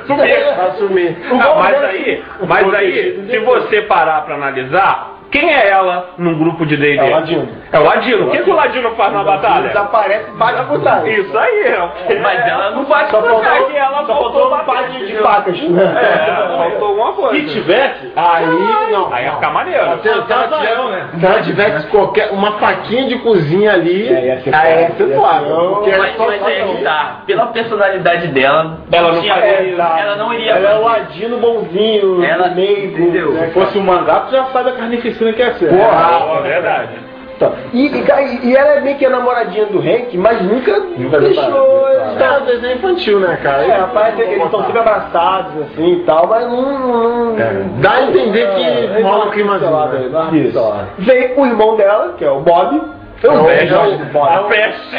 Pra assumir. O Ah, golpe mas dela é aí, assim, mas aí, se você parar pra analisar, quem é ela num grupo de D e D? É o Ladino. É o Ladino. O que, que o Ladino faz na batalha? Desaparece e bate a batalha. Isso aí, é. Mas ela não bate Só pra faltou, cá, que ela só faltou um par de, de facas. É, Né? faltou alguma coisa. Se tivesse, Aí, não. Aí ia ficar maneiro. Se ela tivesse- se ela tivesse qualquer, uma faquinha de cozinha ali, É, ia ser aí ia foda, ser ia foda. ser foda. Porque Mas, só- mas é que tá. Pela personalidade dela, Ela não tinha- faria isso. ela não iria Ela é o fazer. Ladino bonzinho, Ela- meio, entendeu? né, se fosse um mangá, tu já sabe a carnificina que é ser. Porra. É verdade. Tá. E, e, e ela é meio que a namoradinha do Hank, mas nunca, Nunca deixou. deparou, eles É um tão- desenho infantil, né, cara? É, rapaz, eles estão sempre abraçados assim e tal, mas não. não Dá a entender que É, rola um é, climazinho. é, né? Isso. Vem o irmão dela, que é o Bob. Eu É o- vejo é o- o Bob. A peste.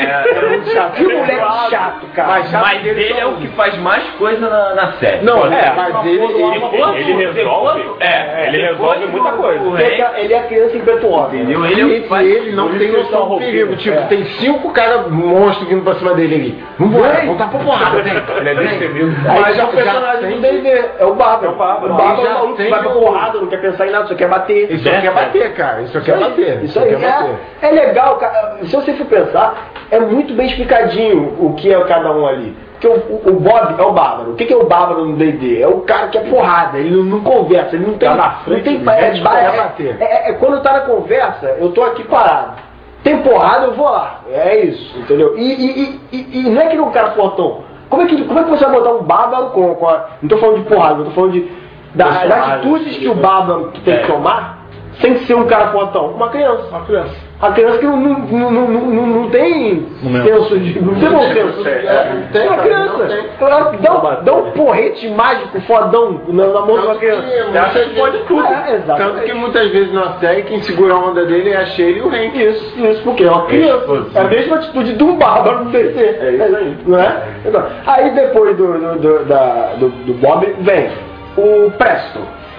Que moleque chato, cara. Mas ele é o que faz mais coisa na, na série. Não, é, mas ele, ele, Enquanto- ele resolve, enquanto- é, ele depois resolve do- muita coisa. Ele é- ele é a criança impetuosa. Entendeu? Ele, Ele é o que faz. ele não por tem isso que eles noção são do perigo. roupeiros. Tipo, É. tem cinco caras monstros vindo pra cima dele ali. Vambora, Vem. vamos dar pra porrada, vem. Ele é destemido. Aí Mas já é o já personagem tem do D e D, é o Bárbaro. É o Bárbaro. O Bárbaro Aí é o já maluco que tem vai pra o- porrada, não quer pensar em nada, só quer bater. Isso só quer bater, cara. Isso só quer bater. Isso aí quer bater. é, é legal, cara. Se você for pensar, é muito bem explicadinho o que é cada um ali. Porque o, o, o Bob é o Bárbaro. O que, que é o Bárbaro no D e D? É o cara que é porrada, ele não, não conversa, ele não tem. Tá na frente, não tem ele é, mete ba- pra é, bater. é, é, quando tá na conversa, eu tô aqui parado. Tem porrada, eu vou lá. É isso, entendeu? E, e, e, e, e não é que ele é um cara fortão. Como é que, como é que você vai botar um Bárbaro com, com a, não tô falando de porrada, eu tô falando de das Personagem. atitudes que o Bárbaro tem que tomar sem ser um cara fortão? Uma criança. Uma criança. A criança que não, não, não, não, não, não tem Não. senso de. Não tem bom senso. É, não tem, É uma cara, criança. não tem. Ela dá, um- dá um porrete mágico fodão na, na mão de uma Tanto que criança. muitas Acha que vezes- pode tudo. É, exato. Tanto que muitas vezes na série quem segura a onda dele é a Sheila e o Hank. Isso, isso, porque é uma criança. É a mesma atitude de um bárbaro no D C. É isso aí. Não é? Então, aí depois do, do, do, da, do, do Bob vem o Presto.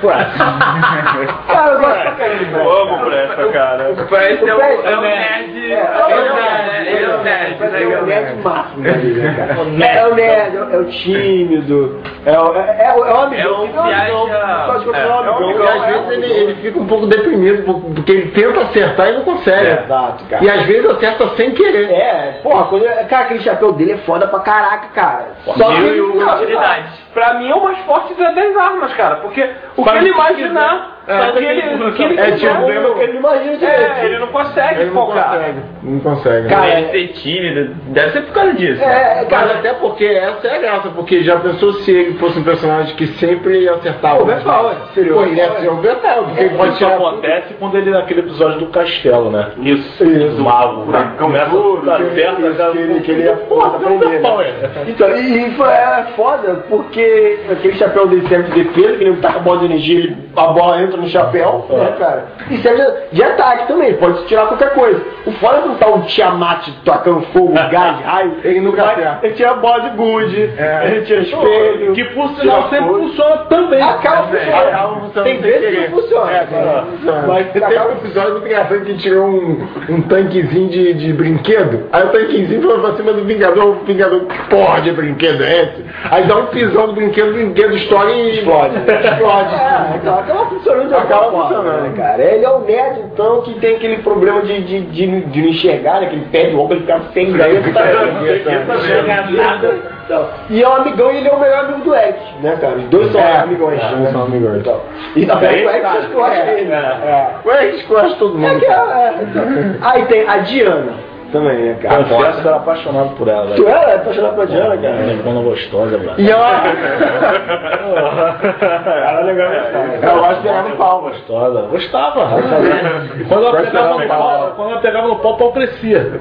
Pratt. Cara, eu gosto pra caramba do Pratt. Eu amo o Presta, cara. O Presta é o Pratt é o nerd. Ele é o nerd. É o nerd máximo da vida, cara. É o nerd, é o tímido, é o é o é o amigão. É o viaja- Pode continuar é, o amigão. E às vezes ele, ele fica um pouco deprimido, porque ele tenta acertar e não consegue. Exato, cara. E às vezes acerta sem querer. É, porra, quando, cara, aquele chapéu dele é foda pra caraca, cara. Só que Mil e ele uma não, utilidades. Pra mim é o mais forte das das armas, cara. Porque o que Faz ele o que imaginar, quiser. o que É, ele, o que ele é quiser, tipo, é o que ele imagina direito. é, ele não consegue Ele não focar. consegue. Não consegue. Cara, Ele ser tímido, deve ser por causa disso. É, Mas cara, até porque essa é a graça, porque já pensou se ele fosse um personagem que sempre acertava. Pô, Overpower, seria Pô, ele ia ser Overpower, porque ele pode Isso tirar. acontece quando ele naquele episódio do castelo, né? Isso, Do mago. Né? Começa tudo, a que ele- certa, isso, já... que ele- que ele é ia- Porra, ia tem um aprender, pau, né? é. então, e, e foi é foda, porque aquele chapéu dele serve de defesa, que ele taca a bola de energia, ele- a bola entra no chapéu, né, cara? E serve de, de ataque também, pode tirar qualquer coisa. O foda é quando tá o Tiamat tacando fogo, gás, raio, Ele nunca vai- acerta. ele tira a bola de gude, É. ele tira espelho. Que por sinal sempre funciona também. Acaba funcionando. Acaba funcionando Tem sem vezes que querer. não funciona. É, cara, funciona. Mas Teve acaba- um episódio muito engraçado que tirou um, um tanquezinho de, de brinquedo. Aí o tanquezinho foi pra cima do Vingador. O Vingador, que porra de brinquedo é esse? Aí dá um pisão do brinquedo, o brinquedo estoura e explode. Explode. É, então acaba funcionando de Acaba alguma forma, funcionando. né, cara? Ele é o nerd, então, que tem aquele problema de, de, de, de não enxergar, né? Que ele perde o óculos, ele fica sem ideia. fica Não enxerga nada. Então, e é um amigão e ele é o melhor amigo do Eric, né, cara? Os dois são É, amigões. é, né? são amigões. Então, e na verdade o Eric acho que eu acho ele. É. O Eric escolhe todo É mundo. que é, é, então. Aí tem a Diana também, né, cara? Confesso que eu era apaixonado por ela, Tu velho. era apaixonado pela Diana, cara? Negona gostosa, velho. E ela... ela é legal, né? Eu acho que ela no pau. Gostosa. Gostava, rapaz. E quando ela pegava no pau, quando ela pegava no pau, o pau crescia.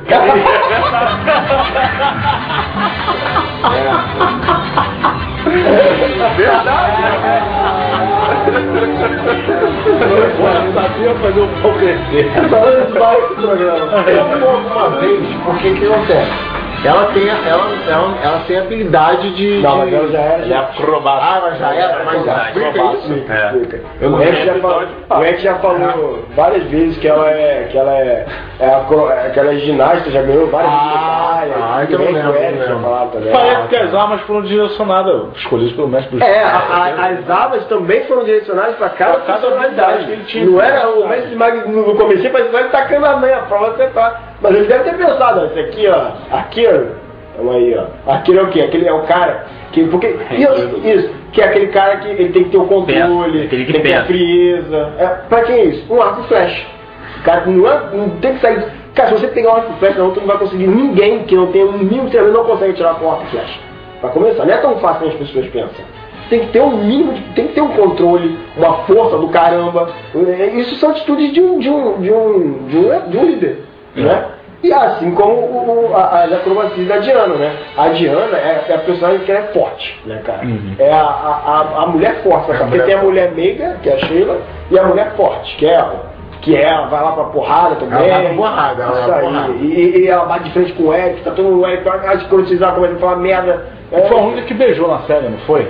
Verdade. Sabia fazer o pau crescer. Falando demais esse programa. Eu fui alguma vez, porque o que acontece? Ela tem, a- ela, ela, ela tem habilidade de. Não, de... mas ela já era. Ele é acrobata. Ah, mas já era, mas já explica isso. É. Eu não O Ed já, lembro. falou, o Ed já falou várias vezes que ela é, que ela é, é, acro- é que ela é ginasta, já ganhou várias Ah, vezes. ah, então eu não O lembro, Ed não já lembro. falou também. Parece que as armas foram direcionadas, escolhidas pelo mestre dos É, a- a- as armas também foram direcionadas para cada Pra cada personalidade. habilidade que ele tinha. Não era o mestre Mag no no começo, mas vai tacando a manha pra você tá. Mas ele deve ter pensado, ó, esse aqui, ó, aqui, ó. Vamos aí, ó. Aquele é o quê? Aquele é o cara que. Porque, isso, isso, que é aquele cara que ele tem que ter o controle, Aquele que tem que ter a pensa. frieza. É, pra quem é isso? Um arco e flecha. O cara não, é, não tem que sair. Cara, se você pegar um arco e flecha, não, tu não vai conseguir. Ninguém que não tenha um mínimo treinamento não consegue tirar com um arco e flecha. Pra começar, não é tão fácil como as pessoas pensam. Tem que ter um mínimo, de, tem que ter um controle, uma força do caramba. Isso são atitudes de um, de um, de um, de um, de um líder, né? E assim como o, o, a, as acrobacias da Diana, né? A Diana é, é a personagem que é forte, né, cara? Uhum. É a, a, a, a mulher forte, sabe? Porque tem a mulher meiga, que é a Sheila, e a mulher forte, que é ela. Que é ela, vai lá pra porrada também. Ela vai pra porrada, ela Isso vai pra aí. porrada. E, e ela bate de frente com o Eric, tá todo mundo, o Eric tá escrotizado, começa a falar merda. É, Foi a única que beijou na série, não foi?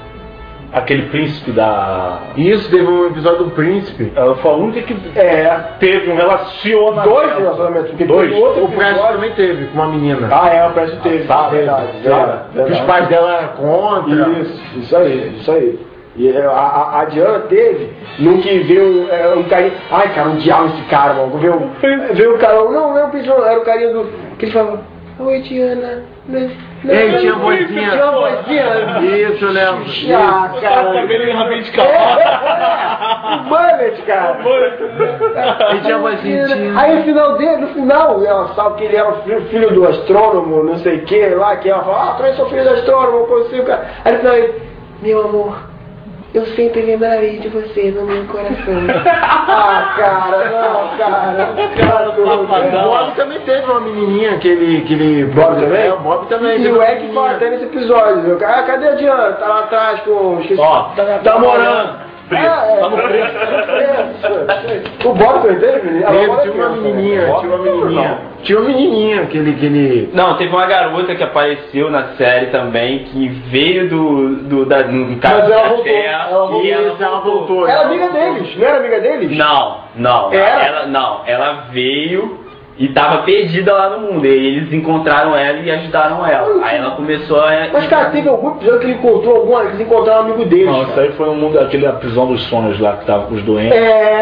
Aquele príncipe da. Isso, teve um episódio do Príncipe. Ela foi a única que é, teve um relacionamento. dois relacionamentos, porque Dois? teve outro O Preston episódio- também teve, com uma menina. Ah, é, o Preston teve, Tá, verdade, teve. verdade, Que os verdade. pais dela eram contra. Isso, isso aí, isso aí. E é, a, a, a Diana teve, num que veio é, um carinha. Ai, cara, um diabo esse cara, mano. Veio, veio o cara, não, não, não, era o carinha do. Que ele falava, oi Diana, né? Não, Ele tinha não, vozinha. Tinha uma vozinha. Isso, né? Ah, cara. Cabelo em rabinho de É, cavalo. é, o Bullet, cara. Ele tinha vozinha. Aí no final dele, no final, ela sabe que ele era o filho, filho do astrônomo, não sei o que, lá, que ela fala, ah, traz seu filho do astrônomo, consigo, cara. Aí no final ele, meu amor, eu sempre lembrarei de você no meu coração. Ah, cara, não, cara. cara O Bob também teve uma menininha que ele. Que ele Bob também? É, o Bob também. E teve o uma Eric menininha. fala até nesse episódio, viu? Ah, cadê a Diana? Tá lá atrás com... Esqueci, Ó, tá, tá morando. preto. Ah, é. Tá no preto. É, o Bottas dele, menino? Ele tinha uma menininha, tinha uma menininha. Tinha uma menininha que ele, que ele... Não, teve uma garota que apareceu na série também, que veio do, do, da, no caso Mas ela da voltou, Terra, ela voltou, e ela, ela voltou. Era amiga deles, não era amiga deles? Não, não, Era? ela, não, ela veio e tava perdida lá no mundo, e eles encontraram ela e ajudaram ela. Aí ela começou a... Mas, cara, teve algum episódio que ele encontrou alguma, que eles encontraram um amigo deles. Não, cara. isso aí foi um mundo, aquele a prisão dos sonhos lá que tava com os doentes.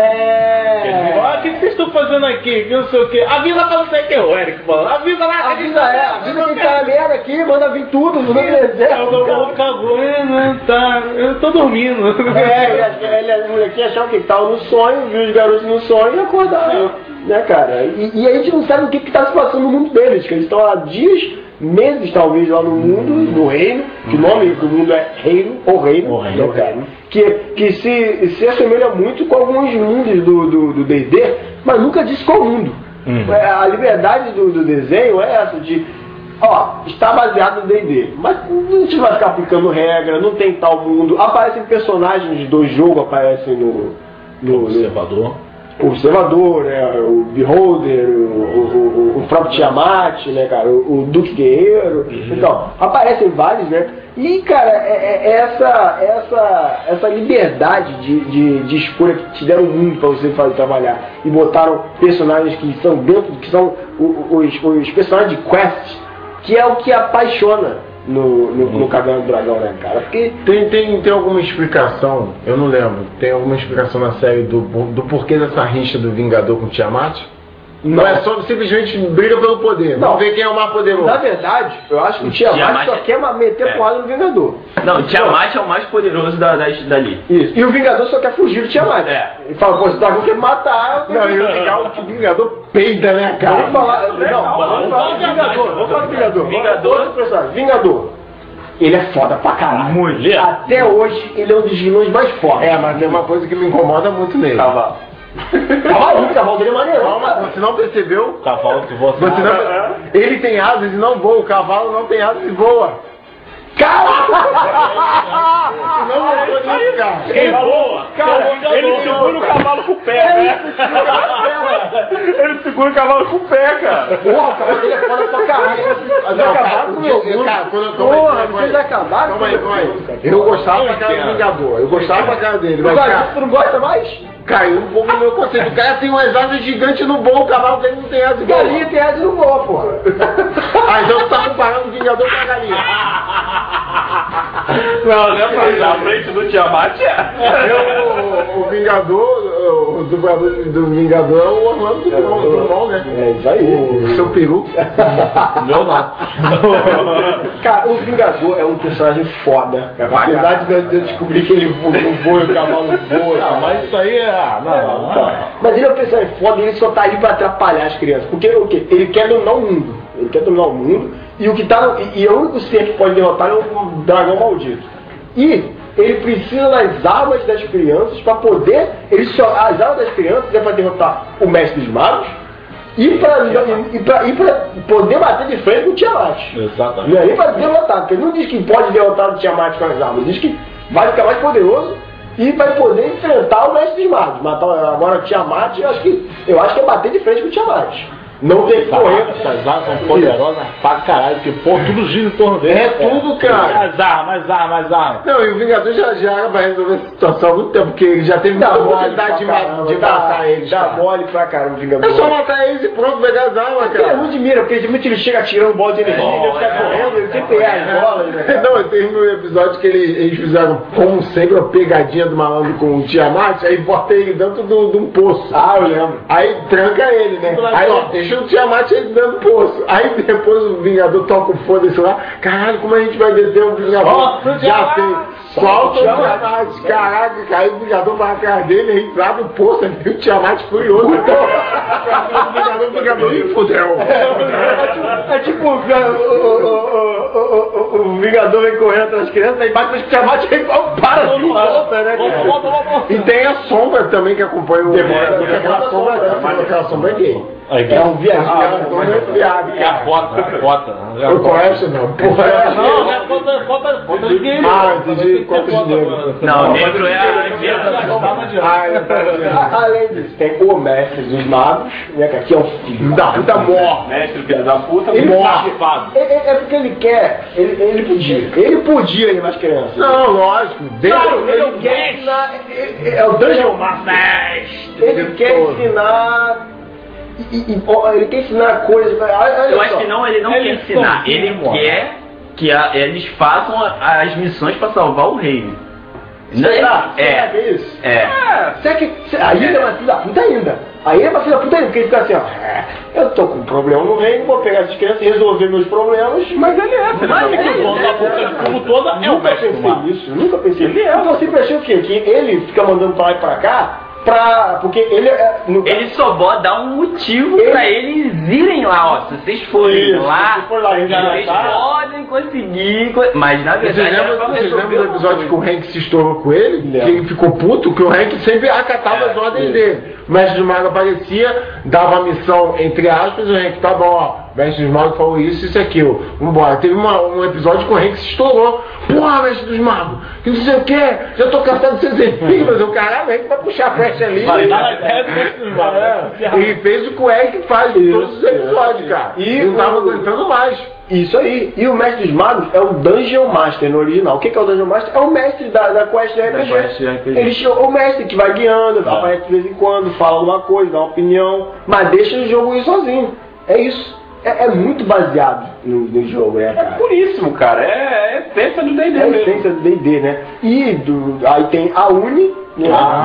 É. Ah, o que vocês estão fazendo aqui? Que não sei o que. Avisa pra você que é o Eric falando. Avisa lá. A vida é, a vida tem que estar na merda aqui, manda vir tudo, não vem Eu exército. não vou ficar aguentando, tá? Eu tô dormindo. É, ele, ele, o molequinho achava que tava no sonho, viu os garotos no sonho e acordaram. Né, cara? E, e a gente não sabe o que que tá se passando no mundo deles, que eles estão há dias, meses talvez lá no mundo, no reino, que o nome do mundo é Reino, ou Reino, O Reino, né, cara? Que, que se, se assemelha muito com alguns mundos do D e D, mas nunca disse qual mundo. Uhum. É, a liberdade do, do desenho é essa de, ó, está baseado no D e D, mas a gente vai ficar aplicando regra, não tem tal mundo. Aparecem personagens do jogo, aparecem no, no, no Observador. o Observador, né, o Beholder, o, o, o, o próprio Tiamat, né, cara, o, o Duque Guerreiro. Uhum. Então, aparecem vários, né? E, cara, é, é essa, essa, essa liberdade de, de, de escolha que te deram o mundo para você fazer trabalhar e botaram personagens que são dentro, que são os, os personagens de quest, que é o que apaixona no, no, no Caverna do Dragão, né, cara? Porque Tem, tem, tem alguma explicação, eu não lembro, tem alguma explicação na série do, do porquê dessa rixa do Vingador com o Tiamat? Não, é só simplesmente briga pelo poder, Não. vamos ver quem é o mais poderoso. na verdade, eu acho que o Tiamat, Tiamat só é- quer ma- meter é. porrada no Vingador. Não, o Tiamat é o mais poderoso da, da, dali. Isso. E o Vingador só quer fugir do Tiamat. É. Ele fala, pô, esse dragão quer matar. Não, e o legal é que o Vingador peida, né, cara? Vamos falar. Não, vamos falar do Vingador. Vamos falar do Vingador. Vingador. Outro personagem. Vingador. Ele é foda pra caralho. Mulher. Até hoje, ele é um dos vilões mais fortes. É, mas tem uma coisa que me incomoda muito nele. Cavalo. Cavalo, o cavalo dele é maneiro. Calma, você não percebeu? Cavalo que você. Você não... Ele tem asas e não voa, o cavalo não tem asas e voa. Cara! Não voou nisso, cara. Quem voa? Cara, Ele segura o cavalo com o pé, né? Ele segura o cavalo com o pé, cara. Porra, o cavalo dele é foda pra caralho. Vocês Não, acabaram cara, com o meu mundo. cara, quando eu- calma aí, Porra, calma aí. vocês acabaram com Calma o aí, meu calma aí. mundo. Eu gostava pra cara do Vingador, eu gostava pra cara dele, mas Mas cara, tu não gosta mais? caiu um pouco no meu conceito. O cara tem umas asas gigantes no voo, o cavalo dele não tem asas igual. Galinha tem asa no voa, porra. Ah, então tu tá comparando o Vingador com a galinha. Não, né? Na frente do Tiamat é. Eu, o, o Vingador, o dublador do Vingador é o Orlando Drummond, né? É isso aí. O seu peru. Meu não. Cara, o Vingador é um personagem foda. Apesar de eu descobrir que ele voa, não voa, o cavalo voa. Não, mas isso aí é. Ah, não, não, não. Mas ele é um personagem foda e ele só tá ali pra atrapalhar as crianças. Porque o quê? Ele quer dominar o mundo. Ele quer dominar o mundo. E o que tá no, e, e o único ser que pode derrotar é o dragão maldito. E ele precisa das armas das crianças para poder. Ele só, as armas das crianças é para derrotar o mestre dos magos e para e, e pra, e pra poder bater de frente com o Tiamat. Exatamente. Não é nem para derrotar, porque ele não diz que pode derrotar o Tiamat com as armas, diz que vai ficar mais poderoso e vai poder enfrentar o mestre dos magos. Matar agora o Tiamat, eu acho que eu acho que é bater de frente com o Tiamat. Não tem que correr. Essas armas são poderosas pra caralho, porque pô, tudo gira em torno dele. É tudo, cara. Mais armas, mais armas, mais armas. Não, e o Vingador já, já vai resolver essa situação há muito tempo, porque ele já teve Dá muita mole oportunidade de, pra ma- caramba, de dá- matar eles. Dá cara. mole pra caramba o Vingador. É só matar eles e pronto, pegar as armas, Ele é cara. muito de mira, porque geralmente ele chega atirando bola de energia, ele fica correndo, ele sempre erra as bolas, né, cara? Não, teve um episódio que ele- eles fizeram, como sempre, uma pegadinha do malandro com o Tiamat, aí bota ele dentro de um de um poço. Ah, eu lembro. Aí tranca ele, né? Aí, ó, deixa o Tiamat aí dentro do poço. Aí depois o Vingador toca o foda-se lá. Caralho, como a gente vai deter o Vingador? Solta o Já Tiamat! tem. Solta o Tiamat. Caraca, aí o Vingador vai atrás dele, aí entrava no poço, aí o Tiamat furioso. O Vingador, o Vingador, ih, fudeu. É tipo, o, o, o, o, o, o Vingador vem correndo atrás das crianças, aí bate no Tiamat e para de volta, né, Volta, cara? volta, volta, volta. E tem a sombra também que acompanha o Demora, porque aquela demora sombra, a sombra, mas aquela sombra é gay. Aí, É um viajante, Ah, não é viado, É a cara. bota, a bota. Eu conheço não, porra. Não, não é bota, bota, bota de game. Ah, entendi. Copo de negro. Não, negro é a adianta. Ah, eu entendi. Além disso, tem o mestre dos magos, né, que aqui é o filho da puta morre. Mestre, filho da puta, Ele morre. morre. É, é porque ele quer, ele, ele podia. Ele podia ele mais criança. Não, lógico. Claro, ele, ele quer ensinar. É, é o Dungeon Master. Ele quer ensinar. E, e, ó, ele quer ensinar coisas. Olha Eu acho só. que não, ele não Ele quer ensinar. confia, Ele mano. quer que a- eles façam a- as missões pra salvar o reino. Será? Será que É. é isso? É. Será que. se- Aí ele é uma filha da puta ainda. Aí ele é uma filha da puta ainda, porque ele fica assim, ó. "É, eu tô com um problema no reino, vou pegar essas crianças e resolver meus problemas. Mas ele é, filho Mas da que o dono da boca de fumo toda é o Nunca mestre do pensei mar. nisso, nunca pensei nisso. Então eu sempre achei o quê? Que ele fica mandando pra lá e pra cá, pra. Porque ele é. No... Ele só pode dar um motivo Ele- pra eles irem lá, ó. Se vocês forem Isso, lá, se vocês forem lá, vocês resgatar. podem conseguir. co- Mas na Vocês verdade. lembram, é pra vocês resolver lembram do uma episódio que o coisa. Hank se estourou com ele? Que ele ficou puto, que o Hank sempre acatava É, as ordens isso. dele. O mestre dos magos aparecia, dava a missão entre aspas, e o Hank, tá bom, ó. O mestre dos magos falou isso, isso e aquilo. Vambora. Teve uma, um episódio que o Hank se estourou. Porra, mestre dos magos, que não sei o que, já tô cansado de ser filhos. Eu, caralho, o Hank vai puxar a flecha ali. Vai dar na ideia do mestre dos magos. É, e fez o que o Hank faz em todos os episódios, cara. E não tava aguentando mais. Isso aí. E o mestre dos magos é o Dungeon Master no original. O que que é o Dungeon Master? É o mestre da, da quest do R P G. quest do R P G. Ele chama o mestre que vai guiando, aparece de vez em quando, fala alguma coisa, dá uma opinião, mas deixa o jogo ir sozinho. É isso. É, é muito baseado no, no jogo, né, É cara? puríssimo, cara. É, é essência do D e D É a mesmo. essência do D e D, né? E do, aí tem a Uni, né?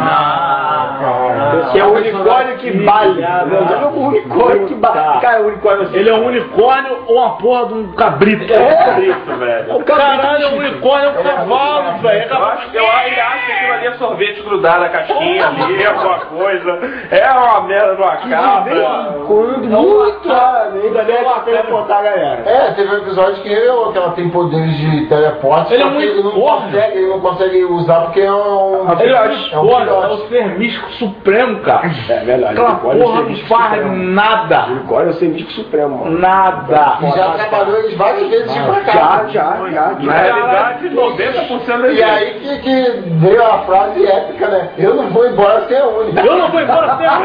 Ah, que é o unicórnio que bale. cara. Não, o unicórnio que bale. Cara, o unicórnio assim. Ele é um unicórnio ou a porra de um cabrito? É. Isso, velho. É o cabrito. Caralho, é um unicórnio, é um cavalo, velho. Eu acho que eu, ele acha que aquilo ali é sorvete grudado na casquinha ali, alguma coisa. É uma merda de uma De vez cabra. em quando, muito raramente, Ele é uma deve teleportar a galera. É, teve um episódio que revelou que ela tem poderes de teleporte. Ele é só que muito ele não forte. consegue, ele não consegue usar porque é um. Ele é um é um unicórnio, é filhote. o ser místico supremo, cara. É verdade. Aquela unicórnio é o porra ser não místico faz supremo. nada. Unicórnio é o ser místico supremo, mano. Nada. E já trabalhou eles várias vezes de pra cá. Já, já, já. Na realidade, noventa por cento é E aí que, que veio a frase épica, né? Eu não vou embora sem a Uni. Eu não vou embora sem a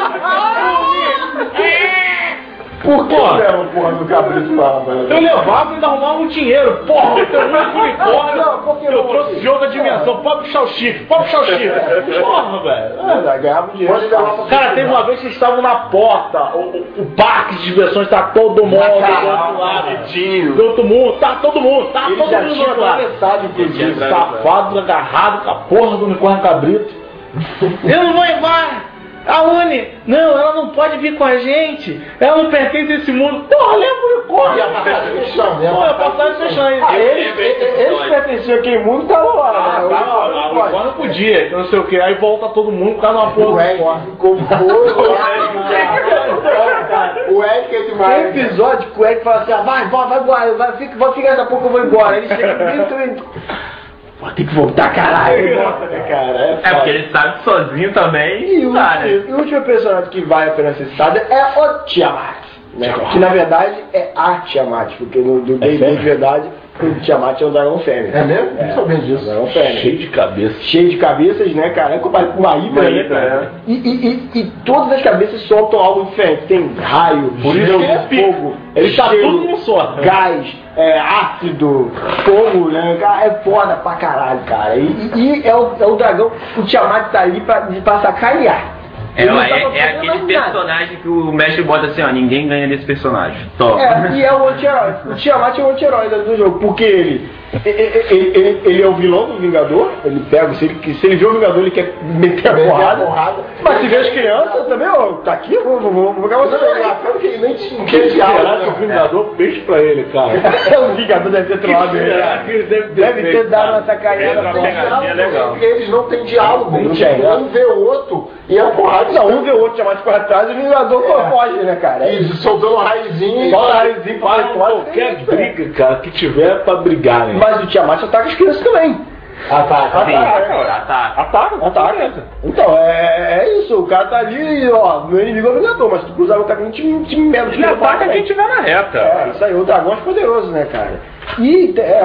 Por que Porra. leva porra do cabrito pra lá? Eu levava e ainda arrumava um dinheiro. Porra, eu tenho um unicórnio. Não, por que Eu não? trouxe de outra dimensão. Pode puxar o chifre, pode puxar o chifre. Porra, velho. É verdade, ganhava dinheiro. Pode levar pra Cara, teve uma vez que eles estavam na porta, o, o- o parque de diversões tá todo mundo do outro lado. Do outro mundo, tá todo mundo, tá Ele todo já mundo do tinha outro lado. atravessado, inclusive. Safado, agarrado com a porra do unicórnio cabrito. Eu não vou embora! A Uni, não, ela não pode vir com a gente. Ela não pertence a esse mundo. Porra, leva o unicórnio. E a passagem fechando, né? Porra, a passagem fechando. Ah, Eles, eles, eles, eles pertenciam àquele mundo, tá lá. ah, né? tá, o unicórnio não podia, que não sei o que. Aí volta todo mundo por causa de uma porra O do Eric unicórnio. ficou fogo. O Eric é demais. Tem episódio que o Eric fala assim: ah, vai, vai, vai embora, vai, fica, vai ficar daqui a pouco eu vou embora. Ele chega dentro e. Pô, tem que voltar, caralho. Ele volta, né, cara? É, É foda. porque ele sabe que sozinho também. E o, tá, né? último, e o último personagem que vai apenas ser citado é o Tiamat. Né? Que na verdade é a Tiamat, porque no do D e D de verdade o Tiamat é o dragão fêmea. É mesmo? Não sabia disso. Dragão fêmea. Cheio de cabeça. Cheio de cabeças, né, cara? É comparado com uma hidra, Uma né, hidra, cara? E, e, e, e todas as cabeças soltam algo diferente. Tem raio, Por isso gelo, que ele é pica. fogo, Ele tá gelo, tudo num só. gás, é, ácido, fogo, né? Cara, é foda pra caralho, cara. E, e- e é, o, é o dragão, o Tiamat tá ali pra, pra sacanear. É, Ele não é, tava é fazendo aquele nada. personagem que o mestre bota assim, ó, ninguém ganha desse personagem. Toma. É, e é o anti-herói. O Tiamat é o anti-herói do jogo, porque ele, ele, ele, ele é o vilão do Vingador, ele pega, se ele, se ele vê o Vingador, ele quer meter a porrada. Mas se vê as crianças também, ó, tá aqui, eu vou, vou, vou, vou pegar você. Engraçado que ele nem tinha Será que o Vingador fez pra ele, cara? O Vingador deve ter trollado ele. ele deve ter Deve ter feito, dado cara? uma sacaneada. Uma pegadinha legal. Porque eles não têm diálogo. Não Tipo, tem, né? um vê o outro e a porrada. Não, um vê o outro chamar de para trás e o Vingador foge, né, cara? É isso, soltando um raizinho. Só um raizinho Para pra qualquer briga, cara, que tiver pra brigar, né? Mas o Tiamat ataca as crianças também. Ataca, Sim, ataca. Ataca, ataca. Então, é, é isso. O cara tá ali, ó, meu inimigo é o Vingador, mas se tu cruzar o caminho, te, te medo. Ele ataca quem tiver na reta. É, isso aí, o dragão é poderoso, né, cara? E, é,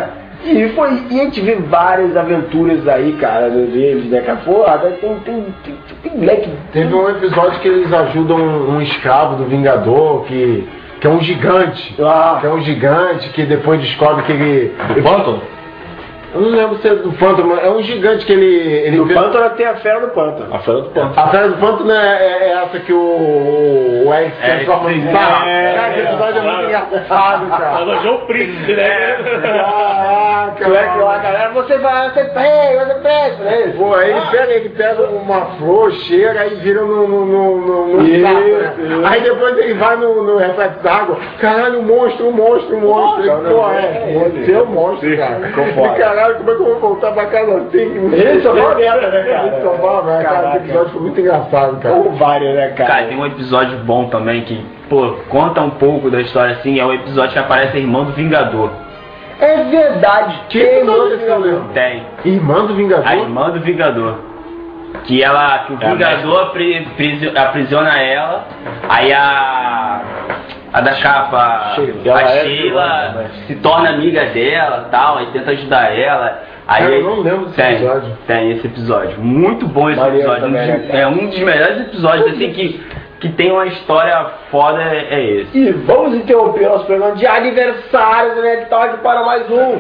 E, foi, e a gente vê várias aventuras aí, cara, deles, né, cara? Porra, tem, tem, tem, tem moleque. Teve um episódio que eles ajudam um, um escravo do Vingador, que, que é um gigante. Ah. Que é um gigante que depois descobre que ele. Do Pântano? Eu não lembro se é do Pântano, é um gigante que ele. ele No vê- Pântano tem a Fera do Pântano. A Fera do Pântano. A Fera do Pântano é, é- é essa que o, o Eric se transforma em sapo. Cara, esse episódio é muito engraçado, cara. Elogiou o príncipe, né? Caraca, Como é que lá, galera? Você vai, você pega, você pega, né? Pô, aí ele pega, ele pega uma flor, cheira, aí vira no, no, no, no, no Isso, sapo, né? isso. Aí depois ele vai no, no reflexo d'água, caralho, monstro, monstro, monstro. Não, não, Pô, não, é, não, você é um monstro, cara. ficou foda. E caralho, como é que eu vou voltar pra casa assim? Esse é uma merda, né, cara? Esse é uma merda, cara. Caraca. Esse episódio foi muito engraçado, cara. Ou vários, né, cara? Cara, tem um episódio bom também que, pô, conta um pouco da história assim, é o episódio que aparece a irmã do Vingador. É verdade. Que Tem episódio mano, esse que eu lembro? Tem. Irmã do Vingador? A irmã do Vingador. Que ela. Que o É a Vingador apri- prisi- aprisiona ela. Aí a. A da capa. Sheila. A Ela é Sheila vilã, né? se torna amiga dela e tal, aí tenta ajudar ela. Aí Cara, eu não lembro desse tem, episódio. Tem esse episódio. Muito bom esse Maneiro episódio. Um também, dos- né? é um dos melhores episódios assim que, que tem uma história foda, é, é esse. E vamos interromper nosso programa de aniversário do Nerd Talk para mais um.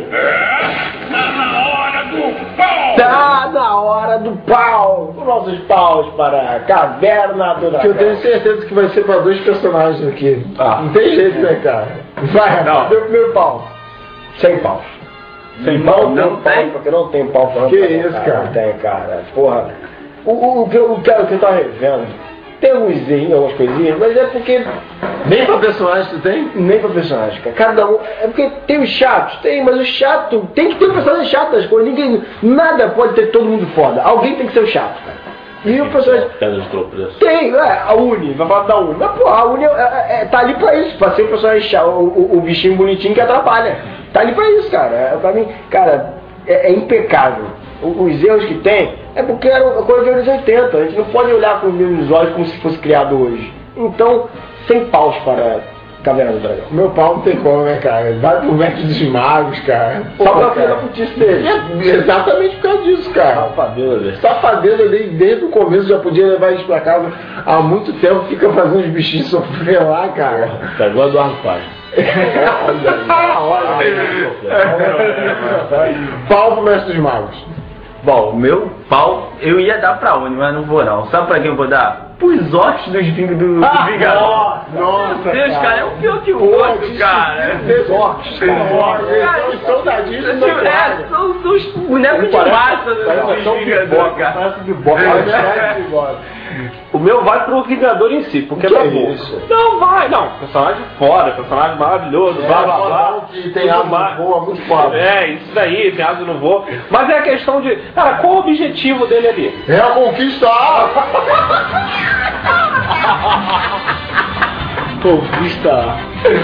Tá na hora do pau! Os nossos paus para a Caverna do Que eu Dragão. tenho certeza que vai ser pra dois personagens aqui. Ah. Não tem jeito, né, cara? Vai, Não, meu primeiro pau. Sem paus. Sem Não, pau, tem não pau, tem? porque não tem pau pra Que pra- isso, cara? Não tem, cara. Porra. O, o, o, que eu- o que eu o que eu tava revendo, tem alguns errinhos, algumas coisinhas, mas é porque Nem pra personagem tu tem? nem pra personagem, cara. Cada um. É porque tem os chatos, tem, mas o chato. Tem que ter um personagem chato das coisas. Ninguém. Nada pode ter todo mundo foda. Alguém tem que ser o chato, cara. E o personagem. Pedra de tropeço. Tem, é, a Uni, vai falar da Uni. Mas, pô, a Uni é, é, é, tá ali pra isso, pra ser o personagem chato, o, o, o bichinho bonitinho que atrapalha. Tá ali pra isso, cara. É, pra mim, cara, é, é impecável. O- Os erros que tem é porque era uma coisa dos anos oitenta. A gente não pode olhar com os mesmos olhos como se fosse criado hoje. Então, sem paus para Caverna do Dragão. Meu pau não tem como, né, cara? Vai pro Mestre dos Magos, cara. Só Pô, pra cara. fazer a putice dele. É exatamente por causa disso, cara. Safadeza, velho. Safadeza desde, desde o começo, já podia levar isso pra casa há muito tempo, fica fazendo os bichinhos sofrer lá, cara. Tá igual Eduardo Paz. Pau pro Mestre dos Magos. Bom, o meu pau eu ia dar pra Uni, mas não vou não. Sabe pra quem eu vou dar? Pros orcs dos Ving- do, do Vingador. Nossa, Meu Deus, cara, é o pior que o Pô, outro, cara. Os orcs, cara. Eles são soldadinhos do Tipo, é, são, são os bonecos de massa do- dos Vingador, cara. Parece biboca. Parece biboca. O meu vai pro Vingador em si, porque Que é é bom. isso? Não, vai, não. Personagem foda, personagem maravilhoso, blá blá blá. Que tem tudo asa mais. boa, muito foda. É, isso daí, tem asa no voo. Mas é a questão de, cara, qual o objetivo dele ali? É a conquista! Conquista.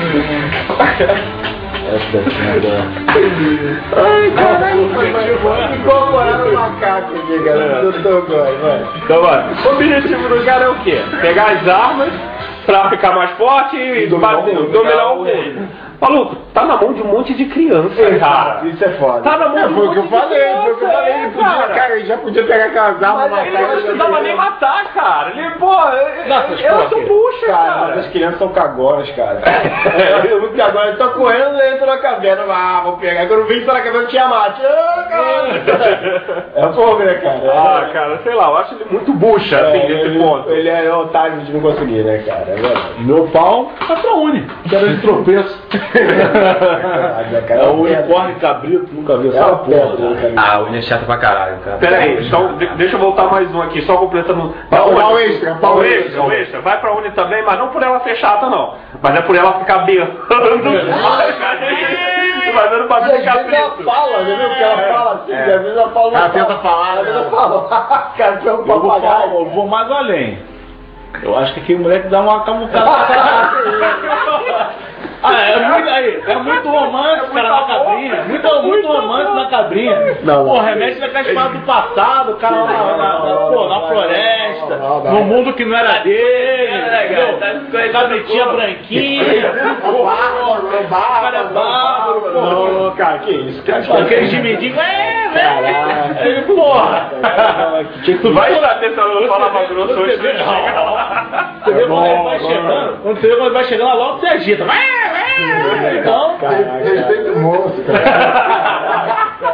Ai, caralho, incorporaram o macaco aqui, galera. Eu tô agora, vai. Então, mano, o objetivo do cara é o quê? Pegar as armas pra ficar mais forte e Dominar bater, o mundo. dominar o mundo. Maluco, tá na mão de um monte de criança, cara. Isso é foda. Tá na mão É, de um foi o que eu monte de falei, foi o que eu criança, falei. é, Ele podia, cara. cara, ele já podia pegar aquelas armas, Mas ele matar não eles, precisava né? nem matar, cara. Ele, pô, Nossa, elas são pô, buchas, Cara, mas cara. as crianças são cagonas, cara. É muito cagona. Eles estão correndo e entram na caverna. Ah, vou pegar. Quando vem, tá na caverna, tinha mate. Ah, cara. É um fogo, né, cara? Ah, cara, sei lá, eu acho ele muito bucha, assim, É, nesse ele, ponto. ele é otário de não conseguir, né, cara? É verdade. Meu pau vai pra Uni. Pedra de tropeço. Verdade, cara. É o unicórnio cabrito, nunca vi É essa uma porra. pedra, né, cara? Ah, a Uni é chata pra caralho, cara. Pera aí, então, de- deixa eu voltar mais um aqui, só completando. Pau- Vai, pau Uni. extra, Pau pau extra, extra. pau extra. Vai pra Uni também, mas não por ela ser chata, não. Mas é por ela ficar berrando. Fazendo E bagulho às de vezes ela cabrito. fala, né? viu? Que ela fala assim, É. às vezes ela fala. Ela tenta falar, Às vezes né? ela fala. Cara, tu é um Eu vou, falar, papagaio. eu vou mais além. Eu acho que aquele moleque dá uma camucada. Ah, é muito, aí, é muito romance, cara, na cabrinha. Muito, muito romance na cabrinha. Não, não. Pô, remete naquela história do passado, o cara lá na, na, na, pô, na floresta, no mundo que não era dele. Entendeu? Cabritinha branquinha. O cara é bárbaro, pô. Não, não, cara, que isso, cara. Aquele gemidinho, é, velho. Ele, porra. Tu vai prestar atenção no Fala Grosso hoje, você chega lá. Você vê quando ele vai chegando, quando você vê quando ele vai chegando, logo você agita. Então, Respeita o moço, cara.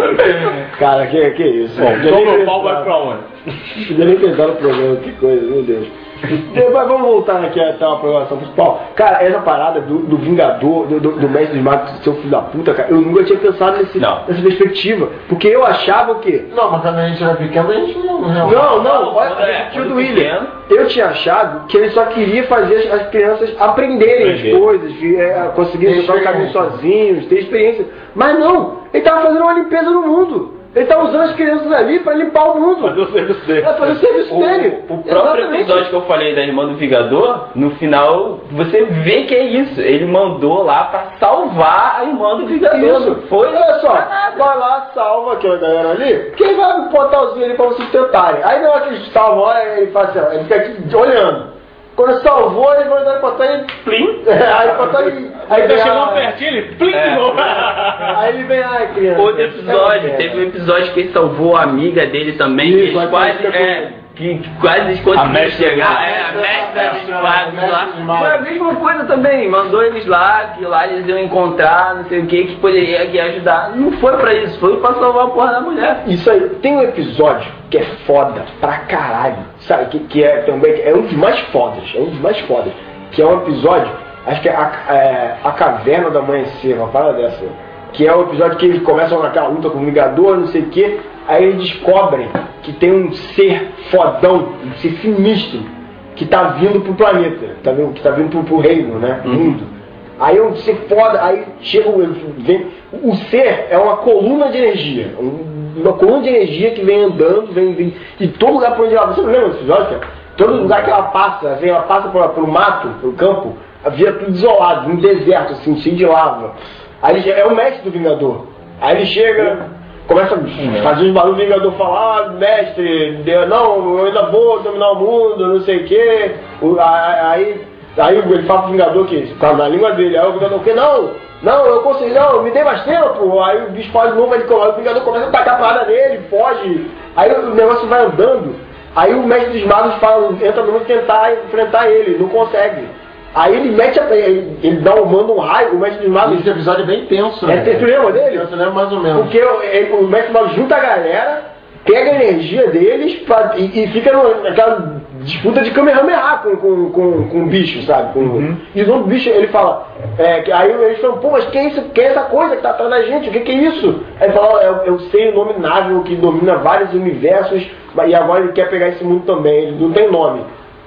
Cara, que, que isso? Bom, então meu pau vai pra onde? Podia nem pensar no programa, que coisa, meu Deus. Mas vamos voltar aqui até uma programação principal. Cara, essa parada do, do Vingador, do, do, do Mestre dos Magos, seu filho da puta, cara, eu nunca tinha pensado nesse, nessa perspectiva. Porque eu achava o quê? Não, mas quando a gente era pequeno, a gente não... Não, Não, não, olha, é, tio do William. Eu tinha achado que ele só queria fazer as, as crianças aprenderem Aprender. as coisas, de, é, conseguirem tocar o caminho sozinhos, ter experiência. Mas não, ele tava fazendo uma limpeza no mundo. Ele tá usando as crianças ali pra limpar o mundo. Fazer o serviço dele. É, fazer o serviço O, dele. o próprio Exatamente. episódio que eu falei da irmã do Vingador, no final você vê que é isso. Ele mandou lá pra salvar a irmã do Vingador. Isso. Não foi? Olha só, vai lá, salva aquela galera ali, quem vai botar os ali pra vocês tentarem. Aí na hora que eles salvam, olha, ele faz assim, ó, ele fica aqui olhando. Quando salvou, ele vai dar botar ele. Plim! Aí botar ele. Aí Aí vem tá chegando a- pertinho, ele plim de É. novo. Aí ele vem, ai, criança. Outro episódio, É, teve um episódio que ele salvou a amiga dele também, Isso, que eles vai quase, ficar com- é, que que quase eles conseguiram mestre chegar. dos É, a mestra dos É, magos mestre lá. dos magos. Foi a mesma coisa também, mandou eles lá, que lá eles iam encontrar, não sei o que, que poderia aqui ajudar. Não foi pra isso, foi pra salvar a porra da mulher. Isso aí, tem um episódio que é foda pra caralho, sabe? Que, que é também, é um dos mais fodas, é um dos mais fodas. Que é um episódio, acho que é a, é, a Caverna do Amanhecer, uma parada dessa. Que é o episódio que eles começam naquela luta com o Vingador, não sei o que. Aí eles descobrem que tem um ser fodão, um ser sinistro, que tá vindo pro planeta, tá vendo? Que tá vindo pro, pro reino, né? Mundo. Aí é um ser foda, aí chega o. Vem, o ser é uma coluna de energia. um- Uma coluna de energia que vem andando, vem, vem. E todo lugar por onde ela. Você não lembra desse episódio, cara? Todo lugar que ela passa, assim, ela passa pro, pro mato, pro campo, havia tudo isolado, um deserto, assim, cheio de lava. Aí ele- é o mestre do Vingador. Aí ele chega, começa a fazer os barulhos, o Vingador fala, ah, mestre, eu- não, eu ainda vou dominar o mundo, não sei o quê. O- a- Aí, aí ele fala pro Vingador que, tá na língua dele, aí o Vingador, o quê? Não, não, eu consegui, não, me dê mais tempo. Aí o bicho faz de novo, aí ele- aí o Vingador começa a tacar a parada nele, foge. Aí o negócio vai andando. Aí o mestre dos magos fala, entra no mundo tentar enfrentar ele, não consegue. Aí ele mete a, ele, ele dá um, manda um raio, o mestre dos magos. Esse episódio é bem tenso, É, né? tu lembra dele? Eu lembro mais ou menos. Porque o, ele- o mestre dos magos junta a galera, pega a energia deles pra- e, e fica no- naquela disputa de Kamehameha com, com, com, com o bicho, sabe? Com, E o nome do bicho, ele fala, é, que- aí eles falam, pô, mas que é, isso, que é essa coisa que tá atrás da gente? O que, que é isso? Aí ele fala, é, o- é o ser inominável que domina vários universos, mas- e agora ele quer pegar esse mundo também, ele não tem nome.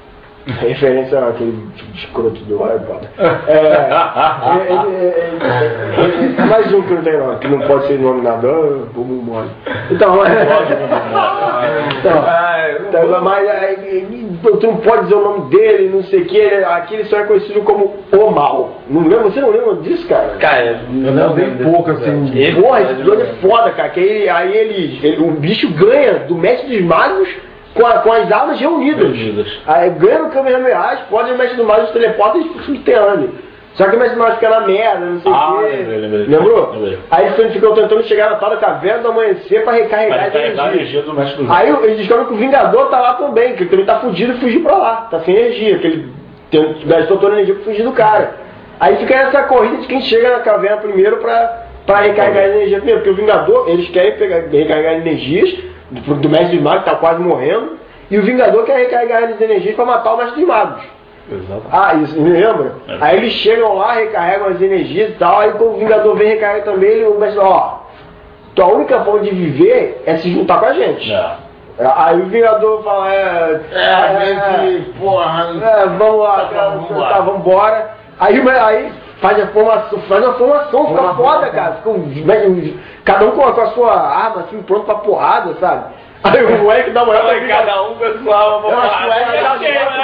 Referência àquele escroto do Harry Potter. É, ele- ele- ele- ele- mais um que não tem nome, que não pode ser nominado, como mole. Então, é. Então, então, mas é, tu não pode dizer o nome dele, não sei o que, aqui ele só é conhecido como o mal. Não lembra? Você não lembra disso, cara? Cara, Eu lembro bem pouco, assim. Esse Porra, esse episódio- episódio é foda, cara. Que aí, aí ele, ele- o bicho ganha do mestre dos magos com, a- com as almas reunidas. Reunidas. Aí ganha no Kamehameha, explode o mestre dos magos, teleporta e fica subterrâneo. Só que o mestre dos magos fica na merda, não sei o Ah, quê. lembrei, lembrei. Lembrou? Lembrei. Aí eles ficam tentando chegar na tal da caverna do amanhecer pra recarregar Vai as carregar a energias. energia do mestre do Aí eles descobrem que o Vingador tá lá também, que ele também tá fudido e fugiu pra lá. Tá sem energia, que ele tem- gastou toda a energia pra fugir do cara. Aí fica essa corrida de quem chega na caverna primeiro pra, pra recarregar a energia primeiro. Porque o Vingador, eles querem pegar, recarregar energias do, do mestre dos magos, que tá quase morrendo. E o Vingador quer recarregar as energias pra matar o mestre dos magos. Exato. Ah, isso, me lembra? É. Aí eles chegam lá, recarregam as energias e tal, aí quando o Vingador vem recarregar também, ele, o mestre, ó, tua única forma de viver é se juntar com a gente. É. Aí o Vingador fala, é, É, a gente, porra. é, vamos lá, Tá, cara, vamos lá. tá, vambora. Aí, mas aí faz a formação, faz uma formação, fica foda, cara. Fica um- um- cada um com a, com a sua arma assim, pronto pra porrada, sabe? Aí o Eric dá uma olhada pra Cada um pessoal, vamos Eu acho que o Eric dá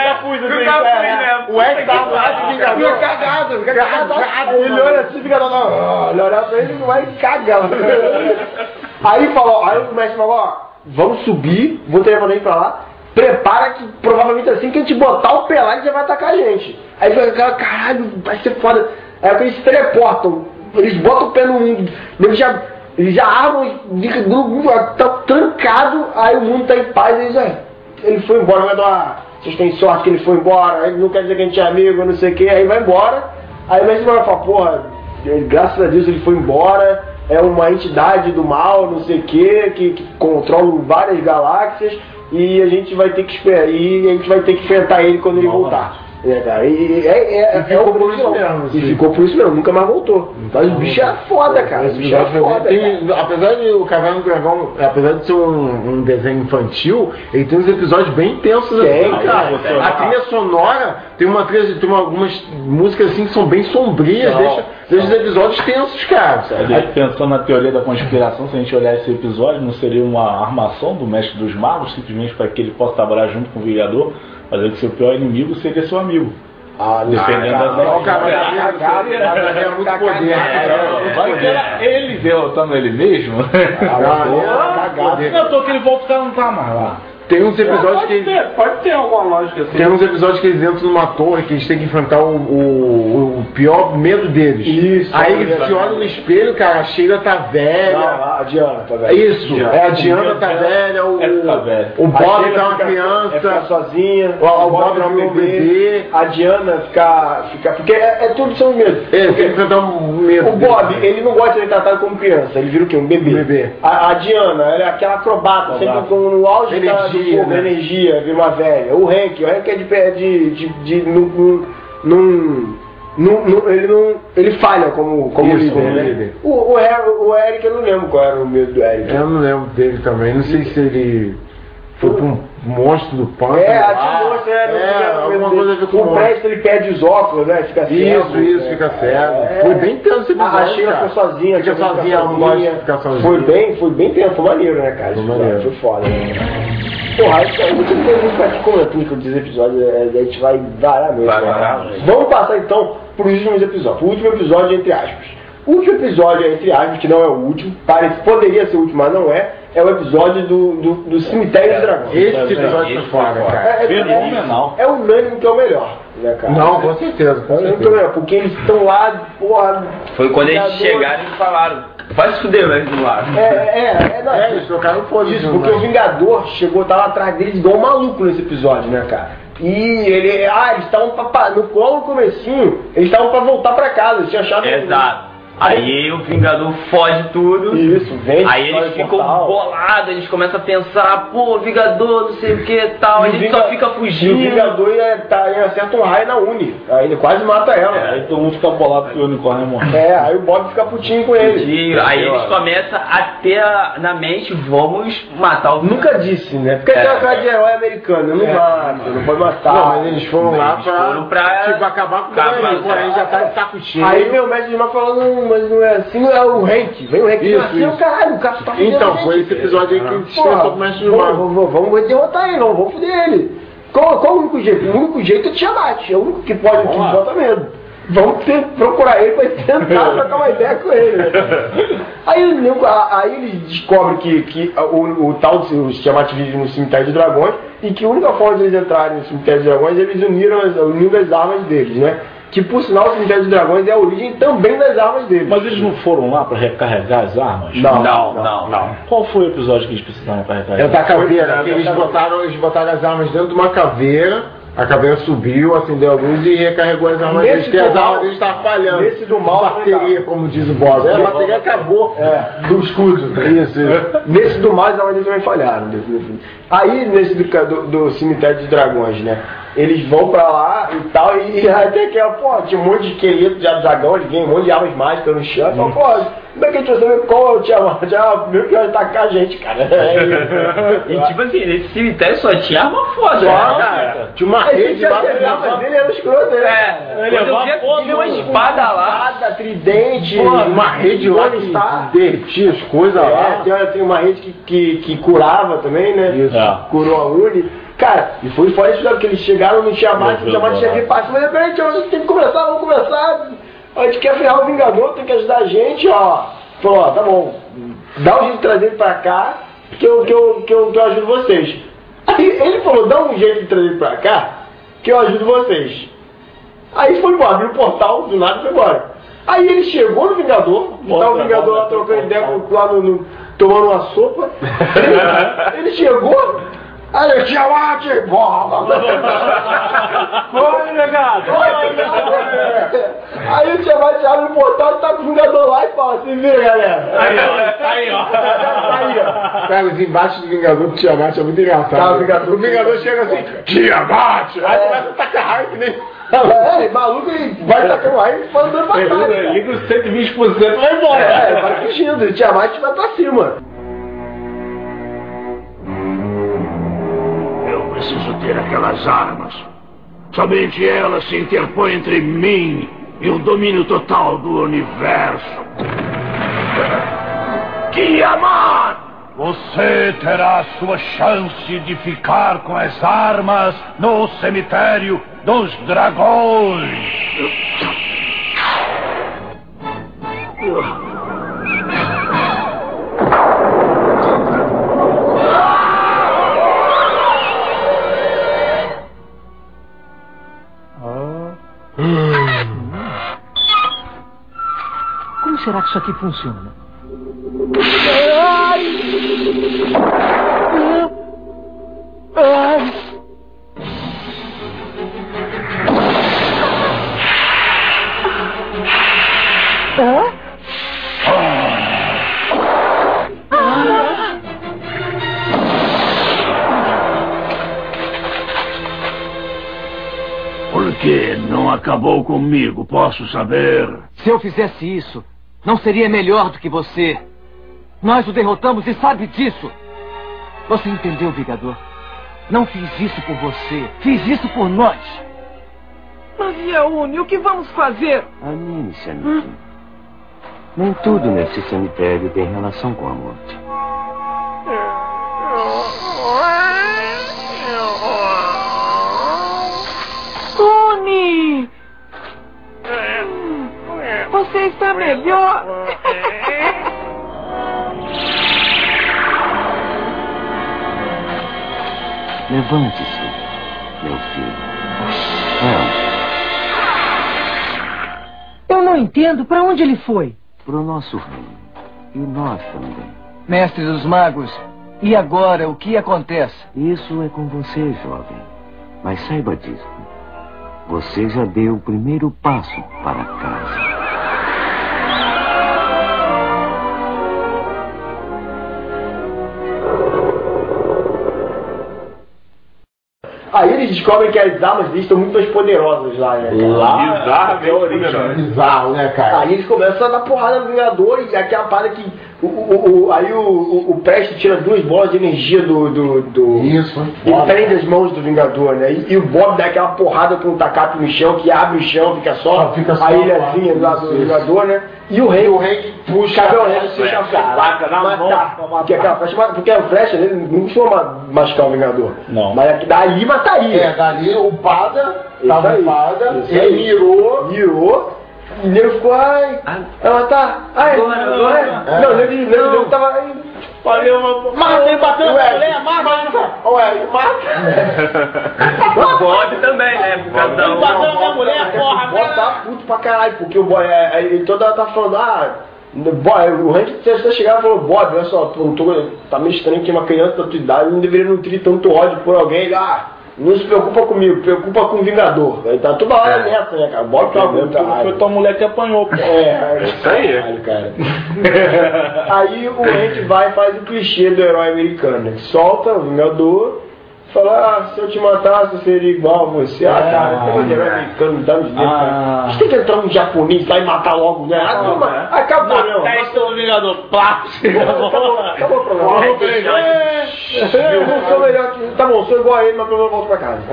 O Eric dá uma olhada de Vingador. Fica cagado, fica cagado. Ele olha assim, fica dando. Ele olha pra ele e vai cagar. Aí falou, aí o mestre falou, ó, vamos subir, vou telefonar pra lá. Prepara que provavelmente assim que a gente botar o pé lá, ele já vai atacar a gente. Aí fica aquela, caralho, vai ser foda. Aí eles se teleportam, eles botam o pé no mundo, eles já, eles já armam, tá trancado, aí o mundo tá em paz, eles já, ele foi embora, vai dar uma, vocês têm sorte que ele foi embora, aí não quer dizer que a gente é amigo, não sei o que, aí vai embora, aí o mestre vai falar, porra, graças a Deus ele foi embora, é uma entidade do mal, não sei o que, que, que controla várias galáxias, e a gente vai ter que esperar, e a gente vai ter que enfrentar ele quando ele voltar. É, cara, e, é, é, e ficou é por isso mesmo. E ficou por isso mesmo, nunca mais voltou. Mas o bicho é foda, cara. O bicho é foda. Tem, apesar de o Caverna do Dragão, apesar de ser um, um desenho infantil, ele tem uns episódios bem intensos assim, cara. A trilha sonora tem uma trilha, tem uma, algumas músicas assim que são bem sombrias, não, deixa, deixa os episódios tensos, cara. Aí, pensando na teoria da conspiração, se a gente olhar esse episódio, não seria uma armação do Mestre dos Magos, simplesmente para que ele possa trabalhar junto com o Vingador? Mas que seu pior inimigo seria seu amigo. Ah, dependendo ah, das não, cara, é muito poder. Vai que era ele derrotando ele mesmo. Eu tô que ele volta, o cara não tá mais lá. Tem uns episódios pode que ter, pode ter alguma lógica assim. Tem uns episódios que eles entram numa torre que eles têm que enfrentar o, o, o pior medo deles. Isso. Aí eles se olham no espelho, cara, a Sheila tá velha. Não, a Diana tá velha. Isso, Diana. É, a Diana tá velha, o, tá velha. o Bob tá uma fica, criança. É ficar sozinha. O, o, o Bob tá um bebê. A Diana fica. fica porque é, é tudo são medo. É, tem que enfrentar um medo. O Bob, dele. Ele não gosta de ser tratado como criança, ele vira o quê? Um bebê. Um bebê. A, a Diana, ela é aquela acrobata, sempre no auge energia, da fogo, né? energia. Vira uma velha. O Hank, o Hank é de pé de. de, de, de num, num, num, num, ele não. Ele falha como, como Isso, líder, como né? líder. O, o, o Eric, eu não lembro qual era o medo do Eric. Eu não lembro dele também. Não sei se ele foi pra um monstro do pântano. É, a de monstro, é, é alguma coisa a ver com o Presto, ele perde os óculos, né? Fica cego. Isso, isso, fica cego. É, foi bem tenso esse episódio, a Sheila ficou sozinha. Fica sozinha, ela não gosta de ficar sozinha. Foi bem, foi bem tenso, foi maneiro, né, cara? Foi maneiro. Foi foda, né? Porra, isso aí muito tempo a gente vai te comentando que eu disse episódio, a gente vai varar mesmo. Vai né? varar, Vamos passar então para os últimos episódios. O último episódio, entre aspas. O último episódio, entre aspas, que não é o último, parece, poderia ser o último, mas não é, é o episódio do, do, do Cemitério dos Dragões. Esse episódio foi foda, cara. É, é, Fenomenal. é, é unânime que é o melhor, né, cara? Não, com certeza. Com É unânime que é o melhor, porque eles estão lá, porra. Foi quando eles Vingadores. chegaram e falaram, vai se fuder, velho, do lado. É, é, é, não, É, eles trocaram foda isso, porque o Vingador chegou, tava atrás deles igual um maluco nesse episódio, né, cara? E ele, ah, eles estavam pra, no colo, no comecinho, eles estavam pra voltar pra casa, eles tinham achado... Exato. Aí o Vingador foge tudo. Isso, vem. Aí eles ficam bolados, eles começam a pensar, pô, Vingador, não sei o que e tal, a gente só fica fugindo. E o Vingador ia, tá, ia acerta um raio na Uni, aí ele quase mata ela. É. Aí todo mundo fica bolado que o unicórnio morre. É, aí o Bob fica putinho com ele. E aí eles começam a ter a- na mente, vamos matar o Nunca disse, né? Porque aquela cara de herói americano, não mata, não pode matar. Não, mas eles foram lá Eles pra, foram pra- tipo, acabar com o acabar Guarani. com- O Guarani já tá de saco cheio. Aí vem o mestre de mal falando, mas não é assim, não é o Hank. Vem o Hank, Isso, nasceu, isso. caralho, o cara tá fudendo Então, a gente. foi esse episódio aí que eles Porra, enfrentou com o mestre do vamos, mago. vamos, vamos derrotar ele, não, vamos foder ele. Qual, qual o único jeito? O único jeito é o Tiamat, é o único que pode que bota medo. Vamos ter, procurar ele pra tentar trocar uma ideia com ele. Né? Aí, ele- aí eles descobrem que, que o, o tal do Tiamat vive no cemitério de dragões e que a única forma de eles entrarem no cemitério de dragões é eles uniram as, unindo as armas deles, né? Que por sinal o cemitério de dragões é a origem também das armas deles. Mas eles não foram lá pra recarregar as armas? Não, Não, não, não. Qual foi o episódio que eles precisaram pra recarregar? É da caveira, Foi- que eles botaram, eles botaram as armas dentro de uma caveira, a caveira subiu, acendeu a luz e recarregou as armas Nesse deles, porque as do mal- armas deles estavam falhando. nesse do mal- bateria, como diz o Bob. É, a bateria acabou É. do escudo. Isso, isso. Nesse do mais, a eles também falharam. Aí, nesse do, do, do cemitério dos dragões, né? Eles vão pra lá e tal, e até que, pô, tinha um monte de esqueleto de dragão, eles ganham um monte de armas mágicas no chão. Então, pô, Como é que a gente vai saber qual é o Tiamat? Ah, meu que vai atacar a gente, cara. E tipo assim, nesse cemitério só tinha arma foda, Só, né? cara. Tinha uma A gente rede já lá. mas ele era escroto, né? É, quando eu vi aquilo, uma espada lá. Espada, tridente, Uma rede lá que está. derretia as coisas É, lá. tem, tem uma rede que, que, que curava também, né? Isso. É. Curou a Uni. Cara, e foi fora isso, porque eles chegaram no Tiamat, o Tiamat tinha vindo pra cima, mas peraí, a gente tem que conversar, vamos conversar. A gente quer ferrar o Vingador, tem que ajudar a gente, ó. Falou, ó, tá bom, dá um jeito de trazer ele pra cá, que eu, que eu, que eu, que eu ajudo vocês. Aí ele falou, dá um jeito de trazer ele pra cá, que eu ajudo vocês. Aí foi embora, abriu o portal, do nada foi embora. Aí ele chegou no Vingador, tá o Vingador lá trocando ideia com lá no, no, tomando uma sopa. Ele, ele chegou, aí ele tinha lá, tinha bola. Foi, negado! Aí o Tiamat abre o portal e tá com o Vingador lá e fala, se vira, galera. Aí, ó, aí, ó. Aí, ó. Cara, os embaixos do Vingador do Tiamat é muito engraçado. Tá, o Vingador- o Vingador chega assim, Tiamat! Aí começa a tacar raio que nem... É, maluco, ele vai tacando raio e vai andando pra trás. cara. Liga os cento e vinte por cento e vai embora. É, vai fugindo, o Tiamat vai pra cima. Eu preciso ter aquelas armas. Somente elas se interpõem entre mim e o domínio total do universo. Tiamat! Você terá sua chance de ficar com as armas no cemitério dos dragões. Como será que isso aqui funciona? Por que não acabou comigo? Posso saber? Se eu fizesse isso, não seria melhor do que você. Nós o derrotamos e sabe disso. Você entendeu, Vingador? Não fiz isso por você. Fiz isso por nós. Mas e a Uni? O que vamos fazer? Anime-se, Anakin. Nem tudo nesse cemitério tem relação com a morte. Uni! Você está melhor? Levante-se, meu filho. É, Eu não entendo. Para onde ele foi? pro nosso reino. E nós também. Mestre dos magos, e agora o que acontece? Isso é com você, jovem. Mas saiba disso. Você já deu o primeiro passo para casa. Aí eles descobrem que as armas deles estão muito mais poderosas lá, né, cara? Lá, Bizarro, é a origem. Bizarro, né, cara? Aí eles começam a dar porrada no Vingador e aquela parada que. O, o, o, aí o, o, o Preste tira duas bolas de energia do. do, do Isso, e foda. prende as mãos do Vingador, né? E, e o Bob dá aquela porrada com um tacape no chão, que abre o chão, fica só, Só fica só a ilhazinha lá do isso. Vingador, né? E o rei. E o rei puxa Cadê o a rei? flecha, Puxa a caraca, na matar. mão pra matar. Porque aquela flecha, porque a flecha dele não costuma machucar o Vingador. Não. Mas aqui dali mataria. É, dali o Pada, Isso tava aí. o Pada, Isso ele aí. mirou. Mirou. E ele ficou, ai, ela tá, ai, Agora, agora. é. Não, ele, ele, ele tava, ai, Valeu, mata, ele bateu na mulher, mata. ué, mata. O Bob também, né? Por causa da Ele bateu na minha mulher, porra, O Bob tá puto pra caralho, porque o Bob, é, é, ele toda hora tá falando, ah, Bob, o Hank você chegava e falou, Bob, olha só, tu, tu, tá meio estranho que uma criança da tua idade não deveria nutrir tanto ódio por alguém, ele, ah, não se preocupa comigo, preocupa com o Vingador. Ele tá toda hora nessa, né, cara? O Bob tá muito Não foi tua mulher que apanhou, pô. É, Isso aí. caralho, cara. Aí o Hank vai e faz o clichê do herói americano, né? Solta o Vingador, Falar, ah, se eu te matasse, eu seria igual a você. Ah, cara, tem um herói americano, dá uns dedos. A gente tem que entrar um japonês lá e matar logo, né? Ah, não, mas acabou, não. Testa do Vingador, plástico. Acabou, acabou o programa. Eu não sou melhor que. Tá bom, sou igual a ele, mas pelo menos eu volto pra casa.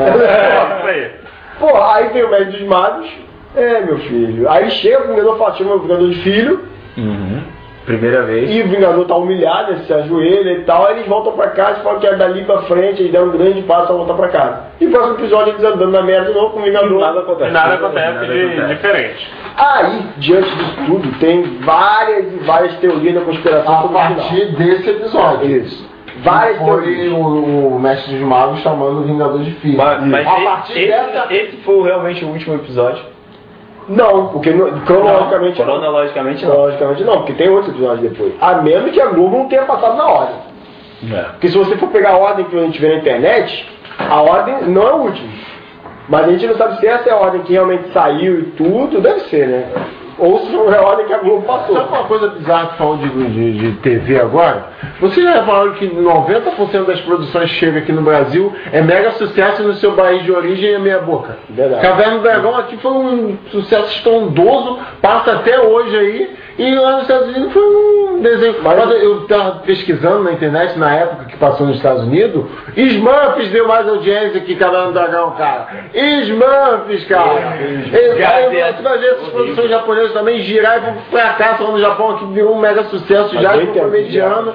Pô, aí vem o Mestre dos Magos. É, meu filho. Aí chega o Vingador, fala, chama o Vingador de filho. Uhum. Primeira vez. E o Vingador tá humilhado, ele se ajoelha e tal, aí eles voltam pra casa e falam que é dali pra frente, eles deram um grande passo pra voltar pra casa. E o próximo episódio eles andando na merda de novo com o Vingador. Nada acontece. Nada acontece nada de acontece. Diferente. Aí, diante disso tudo, tem várias e várias teorias da conspiração a partir desse episódio. Isso. Várias foi teorias. O, o Mestre dos Magos chamando o Vingador de filho. Mas, mas a esse, partir esse, dessa... esse foi realmente o último episódio? Não, porque no, cronologicamente não. Cronologicamente não. Cronologicamente não, porque tem outros episódios depois. A menos que a Globo não tenha passado na ordem. É. Porque se você for pegar a ordem que a gente vê na internet, a ordem não é o último. Mas a gente não sabe se essa é a ordem que realmente saiu e tudo, deve ser, né? Ou se foi a ordem que a Globo passou. Sabe uma coisa bizarra que falou de, de, de T V agora? Vocês já falaram que noventa por cento das produções que chegam aqui no Brasil é mega sucesso no seu país de origem e meia boca. Verdade. Caverna do Dragão aqui foi um sucesso estrondoso, passa até hoje aí. E lá nos Estados Unidos foi um desenho. Mas eu estava pesquisando na internet na época que passou nos Estados Unidos. Smurfs deu mais audiência que Caverna do Dragão, cara. Smurfs, cara. Você vai ver essas produções japonesas também. Jirai foi um fracasso lá no Japão, que virou um mega sucesso. Já que foi mediano.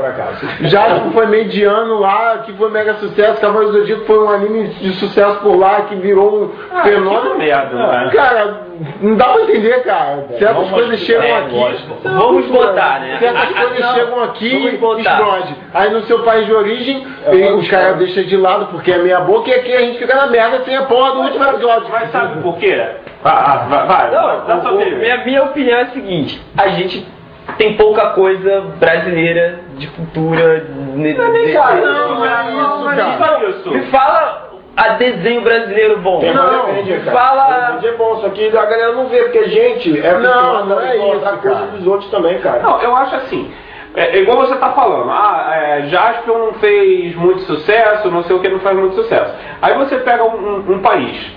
Já que foi mediano lá, que foi mega sucesso. Cavaleiros do Zodíaco foi um anime de sucesso por lá, que virou um ah, fenômeno. Merda, né? Cara, não dá pra entender, cara. Certas coisas chegam aqui. Vamos botar, né? Certas coisas não, chegam aqui e explode. Aí no seu país de origem, é, os caras deixam de lado porque é meia boca e aqui a gente fica na merda sem a porra do último episódio. Mas sabe por quê? Ah, vai, vai. Não, dá sua opinião. Minha, minha opinião é a seguinte: a gente tem pouca coisa brasileira de cultura. Não, nem cara, não, não é isso, cara. Isso. Me fala. A desenho brasileiro bom. Tem não, média, fala. É bom, só que a galera não vê, porque a gente é não, não é isso, a coisa dos outros também, cara. Não, eu acho assim. É, é igual você tá falando, ah, é, Jaspion não fez muito sucesso, não sei o que não faz muito sucesso. Aí você pega um, um, um país,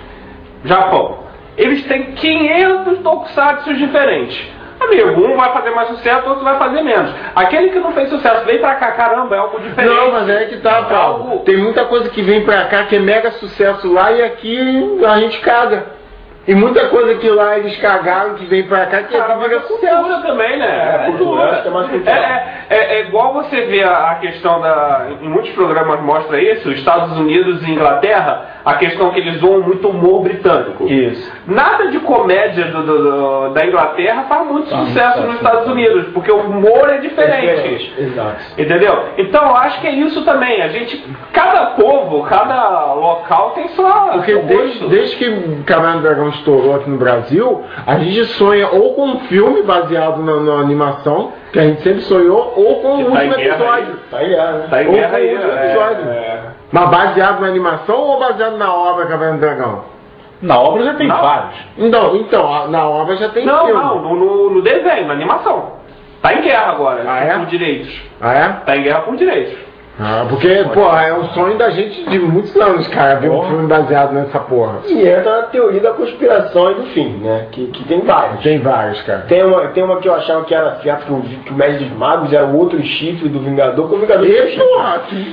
Japão. Eles têm quinhentos tokusatsu diferentes. Amigo, um vai fazer mais sucesso, outro vai fazer menos. Aquele que não fez sucesso vem pra cá, caramba, é algo diferente. Não, mas é que tá, Paulo. Tem muita coisa que vem pra cá que é mega sucesso lá e aqui a gente caga. E muita coisa que lá eles cagaram que vem pra cá que Cara, é mega cultura sucesso também, né? É, cultura. É, mais cultura. É, é, é igual você vê a, a questão da... Em muitos programas mostra isso, Estados Unidos e Inglaterra, a questão que eles zoam muito humor britânico. Isso. Nada de comédia do, do, do, da Inglaterra faz muito ah, sucesso nos Estados Unidos, porque o humor é diferente. É diferente. Exato. Entendeu? Então eu acho que é isso também. A gente, cada povo, cada local tem sua. Porque desde, desde que Caverna do Dragão estourou aqui no Brasil, a gente sonha ou com um filme baseado na, na animação, que a gente sempre sonhou, ou com o último tá episódio. Tá em guerra, né? Tá em ou guerra com o aí, último é, episódio. é. Mas baseado na animação ou baseado na obra Caverna do Dragão? Na obra já tem Não. vários. Não, então, na obra já tem Não, filme. não, no, no, no desenho, na animação. Tá em guerra agora, Ah, é? por direitos. Ah, é? Tá em guerra por direitos. Ah, porque, pô, é um sonho da gente de muitos anos, cara, ver um filme baseado nessa porra. E entra na teoria da conspiração e do fim, né? Que, que tem vários. Tem vários, cara. Tem uma, tem uma que eu achava que era certo, que o, que o Mestre dos Magos era o outro chifre do Vingador, que o Vingador... E, porra, que...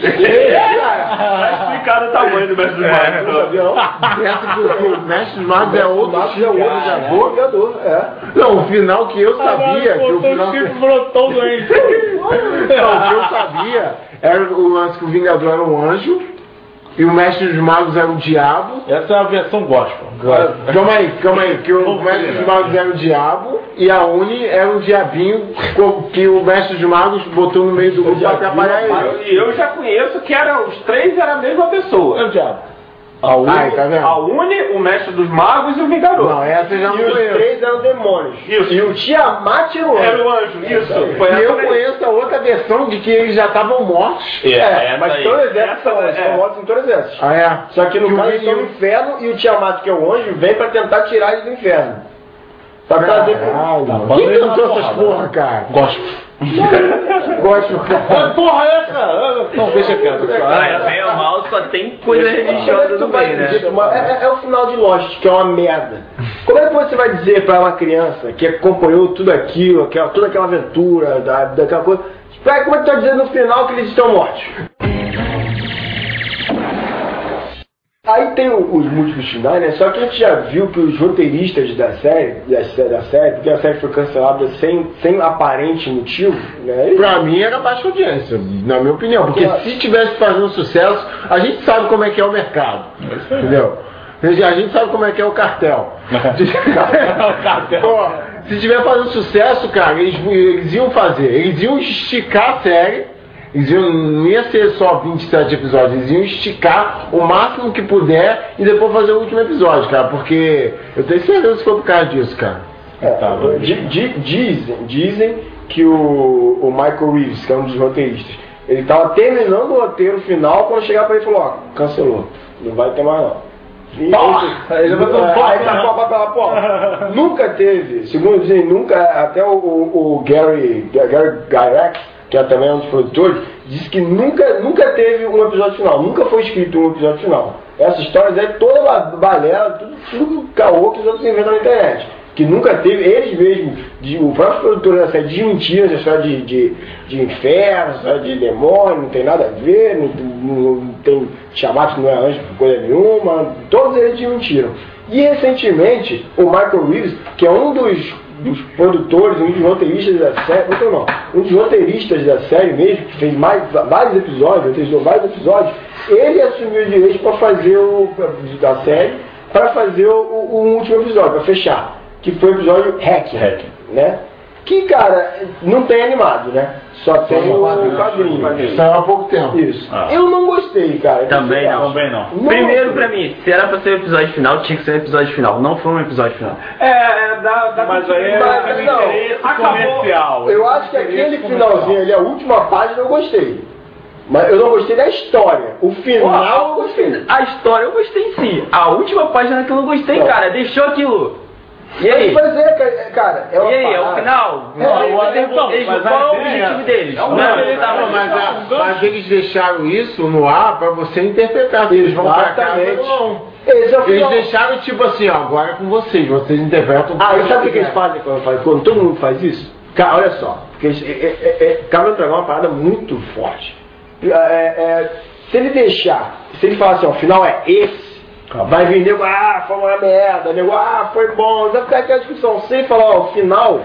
Tá explicado o tamanho do Mestre dos Magos. Não sabia, não? Essa que o o Mestre dos Magos é outro Magos chifre é do outro Vingador. Vingador, é. Não, o final que eu sabia... que o final... brotou doente. Não, o que eu sabia era o lance que o Vingador era um anjo e o Mestre dos Magos era o diabo. Essa é a versão gospel. Calma aí, calma aí, que o Mestre dos Magos era o diabo e a Uni era um diabinho que o Mestre dos Magos botou no meio do grupo pra atrapalhar ele. E eu já conheço que era, os três eram a mesma pessoa. É o diabo. A Uni, Ai, tá vendo? a Uni, o Mestre dos Magos e o Vingador. Não, essa eu já não E os conheço. três eram demônios. Isso. E o Tiamat era o anjo. Era o anjo, isso. Foi E essa eu daí. conheço a outra versão de que eles já estavam mortos. É, É, mas essa todos aí. os exércitos são, Essa, são é. mortos em todos os exércitos. Ah, é? Só que no Que o caso eles estão no menino- inferno e o Tiamat, que é o anjo, vem pra tentar tirar eles do inferno. Pra fazer. Caralho. Quem cantou essas porra, cara? Gosto. Gosto, cara. Porra, é essa? Não, deixa quieto. Ah, bem ou mal, só tem coisa religiosa no meio, né? É, é o final de Lost, que é uma merda. Como é que você vai dizer pra uma criança que acompanhou tudo aquilo, aquela, toda aquela aventura, da, daquela coisa, como é que tu vai dizer no final que eles estão mortos? Aí tem o, os múltiplos finais, né? Só que a gente já viu que os roteiristas da série, da, da série, porque a série foi cancelada sem, sem aparente motivo, né? Eles... Pra mim era baixa audiência, na minha opinião. Porque Claro. se tivesse fazendo sucesso, a gente sabe como é que é o mercado. Entendeu? A gente sabe como é que é o cartel. O cartel. Pô, se estiver fazendo sucesso, cara, eles, eles iam fazer. Eles iam esticar a série. Eles iam, não ia ser só vinte e sete episódios, eles iam esticar o máximo que puder e depois fazer o último episódio, cara, porque eu tenho certeza que foi por causa disso, cara. É, di, di, dizem, dizem que o, o Michael Reeves, que é um dos roteiristas, ele estava terminando o roteiro final quando chegar para ele e falou, ó, cancelou, não vai ter mais não. E, Porra! Ele levantou um aí tá pau pela porra. Nunca teve, segundo dizem, nunca, até o, o, o Gary, Gary Gygax, que é também um dos produtores, disse que nunca, nunca teve um episódio final, nunca foi escrito um episódio final. Essa história é toda balela, tudo, tudo caô que os outros inventam na internet. Que nunca teve, eles mesmos, de, o próprio produtor da série desmentiram essa história de, de, de inferno, história de demônio, não tem nada a ver, não, não, não tem chamado que não é anjo por coisa nenhuma, todos eles desmentiram. E recentemente, o Michael Reeves, que é um dos dos produtores, um dos roteiristas da série, não, não, um dos roteiristas da série mesmo, que fez mais, vários episódios, roteirizou vários episódios, ele assumiu o direito para fazer o, da série, para fazer o, o, o último episódio, para fechar, que foi o episódio Hacking, Hacking, né? Que, cara, não tem animado, né? Só tem o quadrinho. Saiu há pouco tempo. Isso. Ah. Eu não gostei, cara. Também não. Também não. Não Primeiro, gostei. pra mim, se era pra ser o episódio final, tinha que ser o episódio final. Não foi um episódio final. É, é da, da Mas aí é Mas, não, interesse acabou. comercial. Eu acho que aquele finalzinho ali, a última página, eu gostei. Mas eu não gostei da história. O final eu gostei. A história eu gostei em si. A última página que eu não gostei, Não. cara, deixou aquilo. E aí? Mas é, cara, é uma E aí, é o parada. final? É, Não, é, eles- então, eles- mas a qual é o ideia- objetivo deles? Não, Não, não, eles estavam- Não, mas, a- mas eles deixaram isso no ar pra você interpretar. Eles vão pra casa Exatamente. ou não. Esse é o Eles final. deixaram tipo assim, ó, agora é com vocês, vocês interpretam. Ah, e sabe o que eles fazem quando, fazem? Quando todo mundo faz isso? Cara, olha só, porque eles- é, é, é, Cabra do Dragão é uma parada muito forte. É, é, se ele deixar, se ele falar assim, ó, o final é esse, vai vir nego, ah, foi uma merda, nego, ah, foi bom, vai ficar aquela discussão. Sem falar, ó, o final,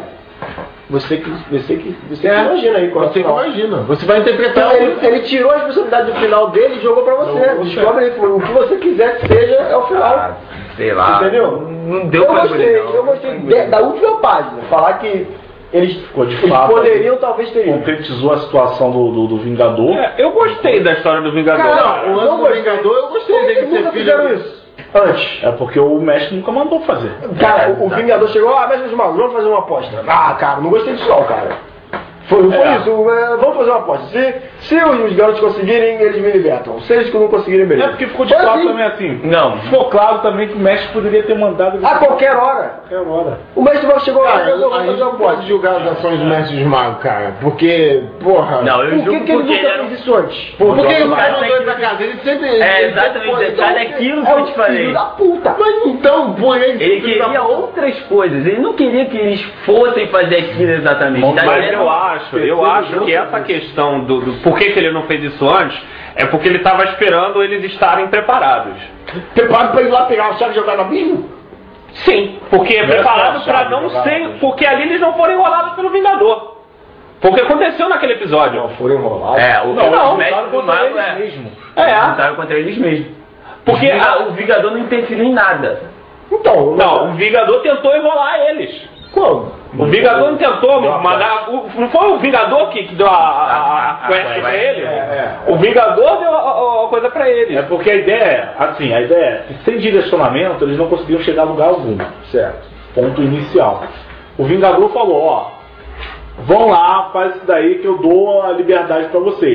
você que, você que, você É, que imagina aí qual é o Você que final. imagina. Você vai Então, interpretar. ele, ele tirou a responsabilidade do final dele e jogou pra você. Jogou você. Descobre ele, falou, o que você quiser que seja é o final. Ah, sei lá. Entendeu? Não deu eu pra gostei, engolir, não. eu gostei de- da última página. Falar que eles, Ficou de eles fato, poderiam talvez ter ido. concretizou a situação do, do, do Vingador. É, eu gostei da história do Vingador. Cara, cara. O lance do Vingador, eu gostei Por que dele que nunca ser fizeram filho. isso? Antes. É porque o mestre nunca mandou fazer. Cara, o, o Vingador chegou, ah, mas os magos, vamos fazer uma aposta. Ah, cara, não gostei disso não, cara. Foi, não foi É. isso, é, vamos fazer uma aposta. Se, se os, os garotos conseguirem, eles me libertam. Se eles não conseguirem, É beleza. porque ficou de Foi fato assim. também assim. Não. Ficou claro também que o mestre poderia ter mandado ele A qualquer hora. qualquer hora. O mestre chegou lá, Cara, eu vou a fazer gente uma não pode aposta. julgar as ações do mestre dos magos, cara. Porque, porra. Não, eu Por que, julgo que ele porque nunca ele era um... fez isso antes? Por que ele não Cara, mandou ele pra casa? Ele sempre. É, ele exatamente, sempre- cara, é aquilo que É eu o te falei. filho da puta. Mas então, por ele. Ele queria outras coisas, ele não queria que eles fossem fazer aquilo exatamente. Tá? Mas Ele era eu um- acho, eu acho que essa questão do, do por que, que ele não fez isso antes é porque ele estava esperando eles estarem preparados. Preparado pra ir lá pegar a chave e jogar no abismo? Sim, porque é Essa preparado é a para chave, não jogado. ser. Porque ali eles não foram enrolados pelo Vingador. Porque aconteceu naquele episódio. Foram enrolados. É, o, Não, o mestre do contra mago eles é. mesmo. É. Eles lutaram contra eles mesmos. Porque o, Vinga- a- o Vingador não interferiu em nada. Então, Não, o Vingador tentou enrolar eles. quando? O Vingador não tentou mandar. o- Não foi o Vingador que, que deu a, a, a quest pra ele? O Vingador deu a, a- a coisa pra ele. É porque a ideia é, assim, a ideia é que sem direcionamento eles não conseguiam chegar a lugar algum. Certo. Ponto inicial. O Vingador falou, ó, vão lá, faz isso daí que eu dou a liberdade pra vocês.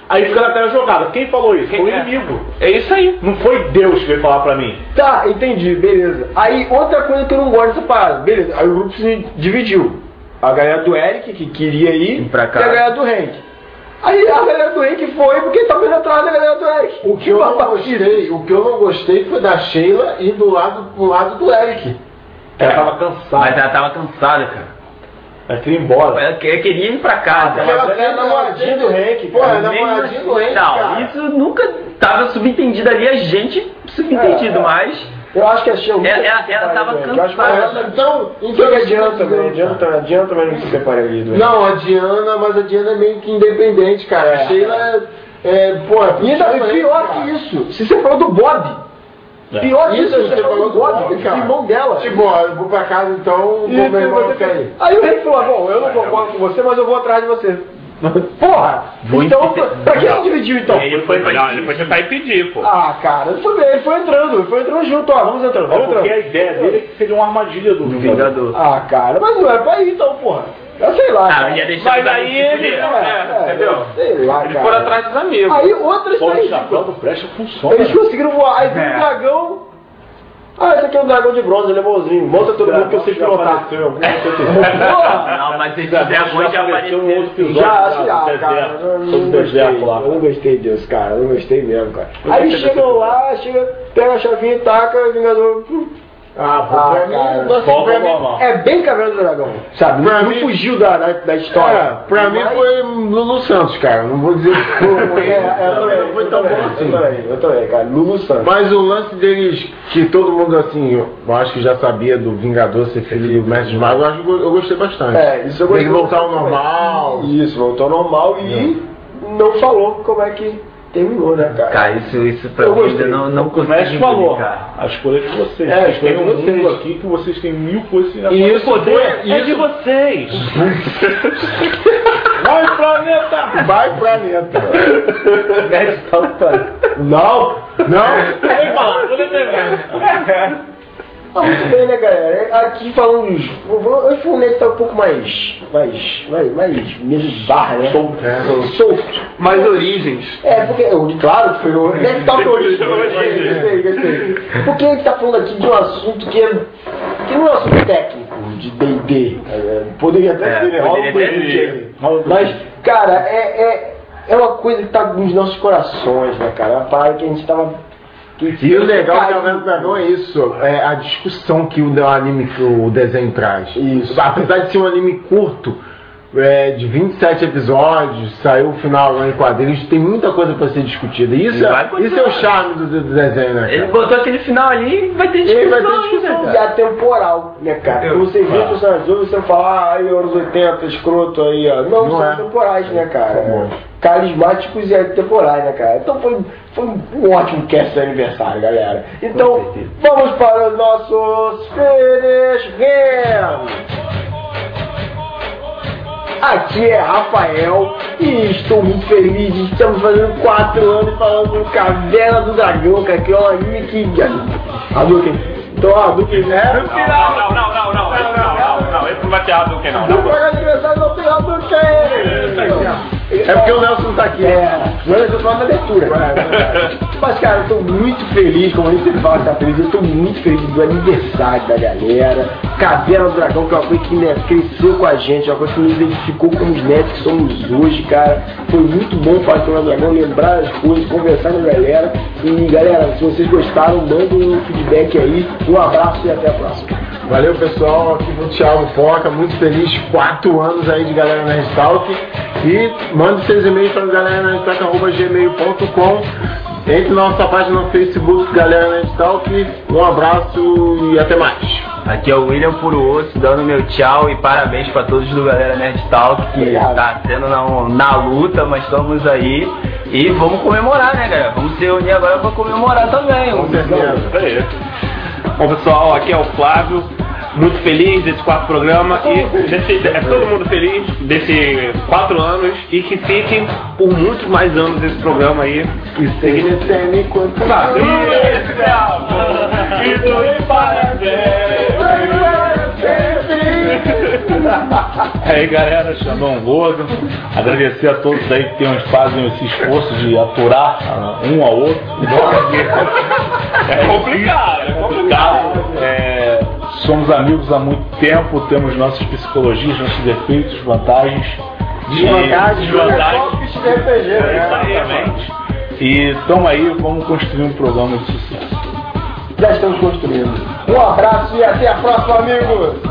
Aí fica na tela jogada. Quem falou isso? Foi o inimigo. É isso aí. Não foi Deus que veio falar pra mim. Tá, entendi, beleza. Aí outra coisa que eu não gosto dessa parada, beleza. Aí o grupo se dividiu. A galera do Eric, que queria ir, pra cá. e a galera do Hank. Aí a galera do Hank foi porque tava indo atrás da galera do Eric. O que eu não gostei, o que eu não gostei foi da Sheila ir do lado, do lado do Eric. Ela tava cansada. Mas ela tava cansada, cara. Ela queria ir embora. Ela que- queria ir pra casa. Porque ela é namoradinha do Hank. Pô, é namoradinha do Hank, Não, cara. isso nunca tava subentendido ali, a gente subentendido, É, é. mas Eu acho que a Sheila... ela, ela, ela tava Eu acho que cansada. ela- Então, O que então que adianta, velho? Adianta, adianta, mas não se separa ali do Hank. Não, a Diana, mas a Diana é meio que independente, cara. A Sheila é, é pô, é E ainda foi pior que isso. Se você falou do Bob. Pior que isso, Isso, você falou do Bob, que é o irmão dela. Tipo, ó, eu vou pra casa então, vou E meu irmão você- ficar aí. Aí o Hank falou, bom, eu não concordo com você, mas eu vou atrás de você. Porra! Então, pra, pra que se dividiu então? Ele foi, não, ele foi tentar impedir, pô. Ah, cara, ele foi, ele foi entrando, ele foi entrando junto, ó, vamos entrando, É vamos porque entrando. a ideia dele é que seria uma armadilha do Vingador. Ah, cara, mas não é pra ir então, porra. Eu sei lá, Ah, cara. ia deixar Mas os amigos aí se ele, fuder. é, entendeu? Sei lá, Eles cara. foram atrás dos amigos. Aí outra Só o história. chapéu do Brecha funciona. Eles conseguiram voar, aí veio um dragão. Ah, esse aqui é um dragão de bronze, ele é bonzinho. Monta todo mundo que eu sei pilotar. Porra! Não, mas esses dragões já apareceram. um outro episódio. Já, lá, já, do cara, deserto, eu não, sobre o não deserto gostei, lá. eu não gostei disso, cara, eu não gostei mesmo, cara. Aí chegam lá, chega, pega a chavinha e taca, o Vingador... Ah, pô, Ah, pra mim, cara, assim, volta pra mim, normal. É bem Caverna do Dragão, sabe? Pra Não mim- fugiu da, da, da história. é, pra mim Mas- foi Lulu Santos, cara. Não vou dizer que foi, É, é, eu também, não foi tão eu bom também, assim. Eu também, eu também, cara, Lulu Santos. Mas o lance deles, que todo mundo assim, eu acho que já sabia do Vingador ser filho do Mestre dos Magos, eu, acho que eu gostei bastante. É, isso eu gostei. Tem que voltar ao normal. Isso, voltou ao normal e não falou como é que terminou, né, cara? Cara, isso, isso pra Eu mim gostei. ainda não, não O consegui mestre falou, cara. a escolha é de vocês. É, a Vocês escolha têm é um de vocês. mundo aqui que vocês têm mil coisas e E isso poder foi- é isso- de vocês. Vai, planeta! Vai, planeta. Não, não. Vem falar, vou defender. Ah, muito bem, né, galera? Aqui falamos. Hoje foi um net tá um pouco mais. mais. mais. mais. menos barra, né? Solto. É. Solto. Mais origens. É, porque. Eu, claro que foi o. Net tá hoje. Gostei, gostei. Porque a gente tá falando aqui de um assunto que é. que não é um assunto técnico, de D e D. É, poderia até É, ser, né? poderia Rola um até D ser. J. Mas, cara, é. é é uma coisa que tá nos nossos corações, né, cara? É uma parada que a gente tava. Que, E o legal da Cara, Caverna do Dragão é isso, é a discussão que o o anime, que o desenho traz. Isso. Apesar de ser um anime curto, é, de vinte e sete episódios, saiu o final lá em quadrinhos, tem muita coisa para ser discutida. E Isso, E vai é, continuar. isso é o charme do, do desenho, né, Ele cara? botou aquele final ali e vai ter Ele vai ter discussão discussão, ainda, E cara. atemporal, né, cara? Eu- Quando você vê Ah. os personagens novos, você fala, ah, aí, anos oitenta, escroto aí, ó. Não, Não são é. atemporais, né, cara? São bons. Carismáticos e atemporais, né, cara? Então foi, foi um ótimo cast de aniversário, galera. Então, vamos para os nossos Finish Games. Aqui é Rafael e estou muito feliz. Estamos fazendo quatro anos falando do Caverna do Dragão, cara, que é um anime que. Hadouken. Então, Hadouken, né? Não, não, não, não, não, não, esse não, não, não, esse não vai ter Hadouken não, Não não. paga aniversário, não tem Hadouken! É porque o Nelson tá aqui. É, não é só uma abertura. Mas, cara, eu tô muito feliz, como a gente sempre fala que tá feliz, eu tô muito feliz do aniversário da galera. Caverna do Dragão, que é uma coisa que né, cresceu com a gente, é uma coisa que nos identificou como os netos que somos hoje, cara. Foi muito bom falar com o Dragão, lembrar as coisas, conversar com a galera. E, galera, se vocês gostaram, mandem um feedback aí. Um abraço e até a próxima. Valeu, pessoal, aqui foi o Thiago Foca, muito feliz, quatro anos aí de Galera Nerd Talk. E mande seus e-mails para galera nerd talk arroba gmail ponto com. Entre na nossa página no Facebook, Galera Nerd Talk. Um abraço e até mais. Aqui é o William Puro Osso, dando meu tchau e parabéns pra todos do Galera Nerd Talk, que Obrigado. tá sendo na, na luta, mas estamos aí. E vamos comemorar, né, galera? Vamos se reunir agora pra comemorar também. Com certeza. Isso aí. Bom, pessoal, aqui é o Flávio, muito feliz desse quarto programa e desse, é todo mundo feliz desses quatro anos e que fiquem por muitos mais anos esse programa aí. E sem eterne quanto E dois parabéns. Aí galera, Xandão Gordo, agradecer a todos aí que tem, fazem esse esforço de aturar um ao outro. É complicado, é complicado. É, somos amigos há muito tempo, temos nossas psicologias, nossos defeitos, vantagens. Desvantagens, desvantagens. de R P G, né? Exatamente. E estamos aí, vamos construir um programa de sucesso. Já estamos construindo. Um abraço e até a próxima, amigos!